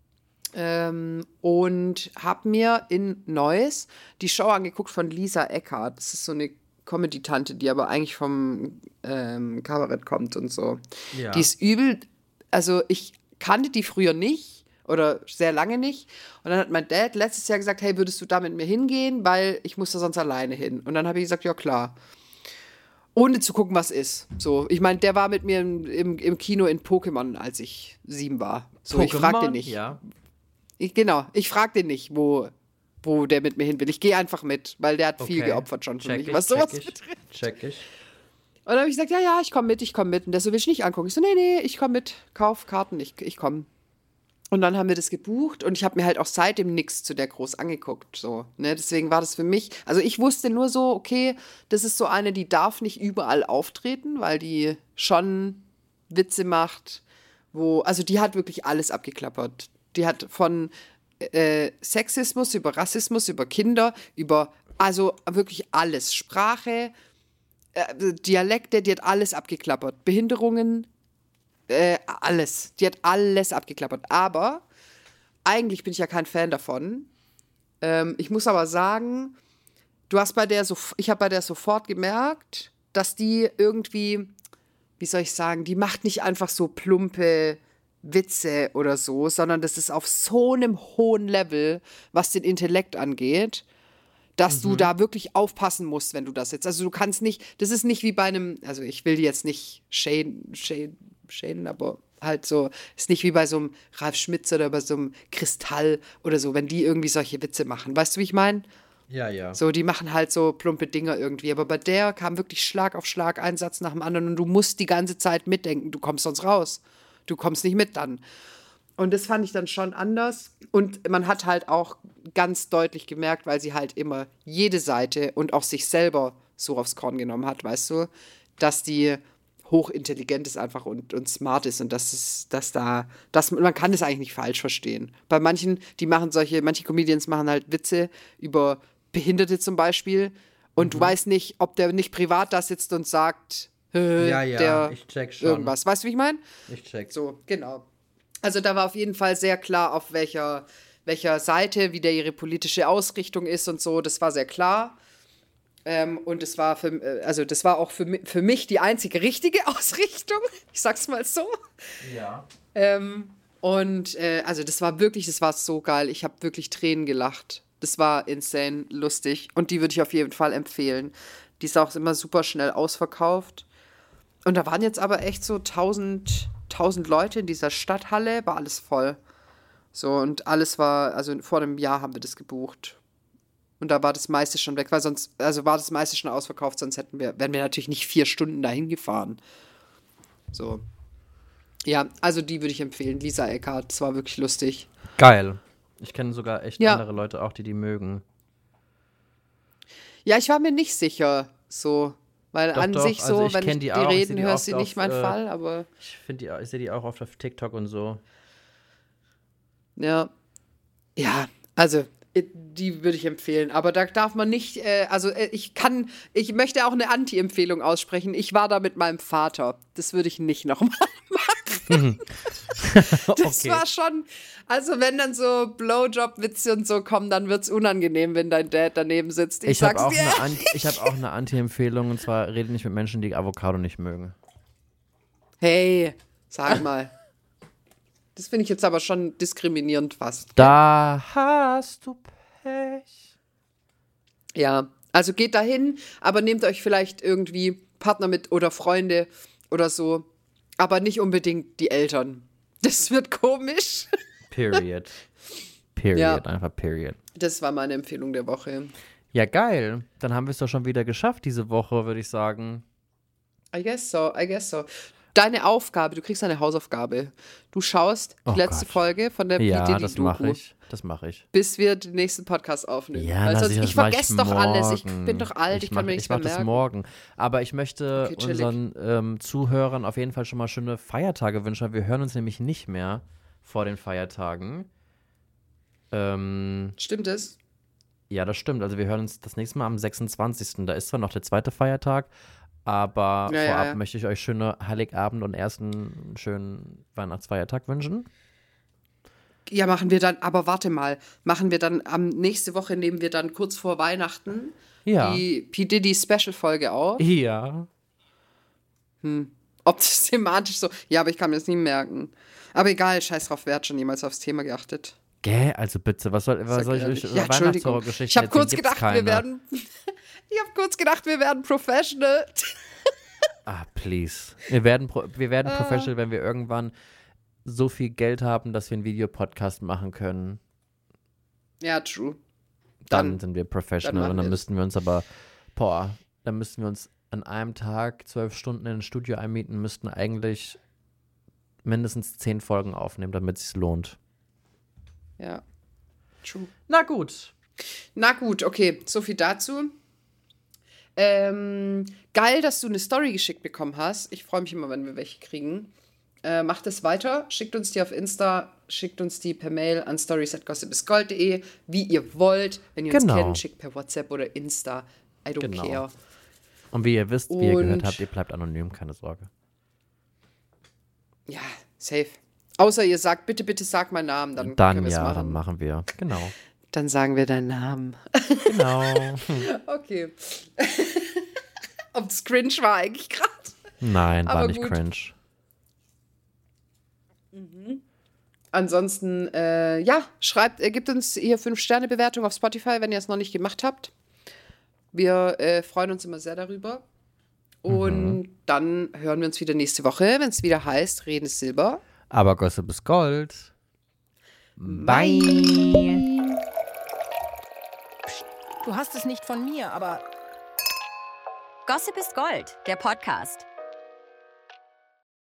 ähm, und habe mir in Neuss die Show angeguckt von Lisa Eckhardt. Das ist so eine Comedy-Tante, die aber eigentlich vom ähm, Kabarett kommt und so. Ja. Die ist übel, also ich kannte die früher nicht oder sehr lange nicht. Und dann hat mein Dad letztes Jahr gesagt, hey, würdest du da mit mir hingehen, weil ich muss da sonst alleine hin. Und dann habe ich gesagt, ja klar. Ohne zu gucken, was ist. So, ich meine, der war mit mir im, im, im Kino in Pokémon, als ich sieben war. So, ich frag den nicht. Ja. Ich, genau, ich frag den nicht, wo, wo der mit mir hin will. Ich gehe einfach mit, weil der hat viel Okay. geopfert schon für Check mich, ich, was sowas check ich, betrifft. check ich. Und dann habe ich gesagt, ja, ja, ich komme mit, ich komme mit. Und der so, will ich nicht angucken. Ich so, nee, nee, ich komme mit, kauf Karten, ich, ich komme. Und dann haben wir das gebucht und ich habe mir halt auch seitdem nichts zu der groß angeguckt. So, ne? Deswegen war das für mich, also ich wusste nur so, okay, das ist so eine, die darf nicht überall auftreten, weil die schon Witze macht, wo, also die hat wirklich alles abgeklappert. Die hat von äh, Sexismus über Rassismus, über Kinder, über, also wirklich alles. Sprache, äh, Dialekte, die hat alles abgeklappert. Behinderungen, Äh, alles. Die hat alles abgeklappert. Aber eigentlich bin ich ja kein Fan davon. Ähm, ich muss aber sagen, du hast bei der so, ich habe bei der sofort gemerkt, dass die irgendwie, wie soll ich sagen, die macht nicht einfach so plumpe Witze oder so, sondern das ist auf so einem hohen Level, was den Intellekt angeht, dass mhm. du da wirklich aufpassen musst, wenn du das jetzt, also du kannst nicht, das ist nicht wie bei einem, also ich will jetzt nicht shaden, shaden, Schäden, aber halt so, ist nicht wie bei so einem Ralf Schmitz oder bei so einem Kristall oder so, wenn die irgendwie solche Witze machen. Weißt du, wie ich meine? Ja, ja. So, die machen halt so plumpe Dinger irgendwie, aber bei der kam wirklich Schlag auf Schlag, ein Satz nach dem anderen und du musst die ganze Zeit mitdenken, du kommst sonst raus. Du kommst nicht mit dann. Und das fand ich dann schon anders und man hat halt auch ganz deutlich gemerkt, weil sie halt immer jede Seite und auch sich selber so aufs Korn genommen hat, weißt du, dass die hochintelligent ist einfach und, und smart ist und das ist, dass da, dass man kann das eigentlich nicht falsch verstehen. Bei manchen, die machen solche, manche Comedians machen halt Witze über Behinderte zum Beispiel und mhm. du weißt nicht, ob der nicht privat da sitzt und sagt, äh, ja, ja, der ich check schon. Irgendwas. Weißt du, wie ich meine? Ich check. So, genau. Also da war auf jeden Fall sehr klar, auf welcher, welcher Seite, wie der ihre politische Ausrichtung ist und so, das war sehr klar. Ähm, und es war für, also das war auch für, für mich die einzige richtige Ausrichtung. Ich sag's mal so. Ja. Ähm, und äh, also das war wirklich, das war so geil. Ich habe wirklich Tränen gelacht. Das war insane lustig. Und die würde ich auf jeden Fall empfehlen. Die ist auch immer super schnell ausverkauft. Und da waren jetzt aber echt so tausend, tausend Leute in dieser Stadthalle, war alles voll. So, und alles war, also vor einem Jahr haben wir das gebucht. Und da war das meiste schon weg, weil sonst, also war das meiste schon ausverkauft, sonst hätten wir, wären wir natürlich nicht vier Stunden dahin gefahren. So. Ja, also die würde ich empfehlen, Lisa Eckhardt, das war wirklich lustig. Geil. Ich kenne sogar echt ja. andere Leute auch, die die mögen. Ja, ich war mir nicht sicher, so. Weil doch, an doch. sich so, also wenn ich die, die auch. reden, die hörst du nicht auf, mein äh, Fall, aber. Ich finde die, ich sehe die auch oft auf TikTok und so. Ja. Ja, also die würde ich empfehlen, aber da darf man nicht, äh, also äh, ich kann, ich möchte auch eine Anti-Empfehlung aussprechen. Ich war da mit meinem Vater. Das würde ich nicht nochmal machen. Das okay. war schon, also wenn dann so Blowjob-Witze und so kommen, dann wird es unangenehm, wenn dein Dad daneben sitzt. Ich, ich habe auch, dir. An- ich hab auch eine Anti-Empfehlung und zwar rede nicht mit Menschen, die Avocado nicht mögen. Hey, sag mal. Das finde ich jetzt aber schon diskriminierend fast. Da hast du Pech. Ja, also geht dahin, aber nehmt euch vielleicht irgendwie Partner mit oder Freunde oder so. Aber nicht unbedingt die Eltern. Das wird komisch. Period. Period, Ja. einfach period. Das war meine Empfehlung der Woche. Ja, geil. Dann haben wir es doch schon wieder geschafft diese Woche, würde ich sagen. I guess so, I guess so. Deine Aufgabe, du kriegst eine Hausaufgabe. Du schaust die Oh letzte Gott. Folge von der Ja, P. Diddy das Doku, mache ich. Das mache ich. bis wir den nächsten Podcast aufnehmen. Ja, Weil na, sonst, sicher, ich das mach vergesse ich doch alles. Ich morgen. bin doch alt, ich, mach, kann mir nichts Ich mache mehr das merken. morgen. Aber ich möchte Okay, chillig. unseren ähm, Zuhörern auf jeden Fall schon mal schöne Feiertage wünschen. Wir hören uns nämlich nicht mehr vor den Feiertagen. Ähm, Stimmt es? ja, das stimmt. Also wir hören uns das nächste Mal am sechsundzwanzigsten Da ist zwar noch der zweite Feiertag, aber Ja, ja, vorab ja. möchte ich euch schöne Heiligabend und ersten schönen Weihnachtsfeiertag wünschen. Ja, machen wir dann, aber warte mal, machen wir dann, am nächste Woche nehmen wir dann kurz vor Weihnachten Ja. die P. Diddy Special-Folge auf. Ja. Ob das thematisch so, ja, aber ich kann mir das nie merken. Aber egal, scheiß drauf, wer hat schon jemals aufs Thema geachtet? Gäh, also bitte, was soll, was Sag soll ich ehrlich. euch Ja, über Entschuldigung. Weihnachtshorrorgeschichten Ich habe erzählen? kurz Gibt's gedacht, wir keine. werden, ich habe kurz gedacht, wir werden professional. Ah, please. Wir werden, pro, wir werden Äh. professional, wenn wir irgendwann so viel Geld haben, dass wir einen Videopodcast machen können. Ja, true. Dann, Dann- sind wir dann professional machen und dann wir's. müssten wir uns aber, boah, dann müssten wir uns an einem Tag zwölf Stunden in ein Studio einmieten, müssten eigentlich mindestens zehn Folgen aufnehmen, damit es sich lohnt. Ja. True. Na gut. Na gut, okay, so viel dazu. Ähm, geil, dass du eine Story geschickt bekommen hast. Ich freue mich immer, wenn wir welche kriegen. Äh, macht es weiter, schickt uns die auf Insta, schickt uns die per Mail an stories at gossip is gold punkt de, wie ihr wollt. Wenn ihr Genau. uns kennt, schickt per WhatsApp oder Insta. I don't Genau. care. Und wie ihr wisst, wie ihr Und- gehört habt, ihr bleibt anonym, keine Sorge. Ja, safe. Außer ihr sagt, bitte, bitte sag meinen Namen, dann, Dann können wir es ja, machen. dann machen wir. Genau. Dann sagen wir deinen Namen. Genau. Okay. Ob das cringe war eigentlich gerade. Nein, war Aber nicht gut. cringe. Ansonsten, äh, ja, schreibt, äh, gebt uns hier fünf Sterne Bewertung auf Spotify, wenn ihr es noch nicht gemacht habt. Wir äh, freuen uns immer sehr darüber. Und Mhm. dann hören wir uns wieder nächste Woche, wenn es wieder heißt, Reden ist Silber. Aber Gossip ist Gold. Bye. Du hast es nicht von mir, aber Gossip ist Gold, der Podcast.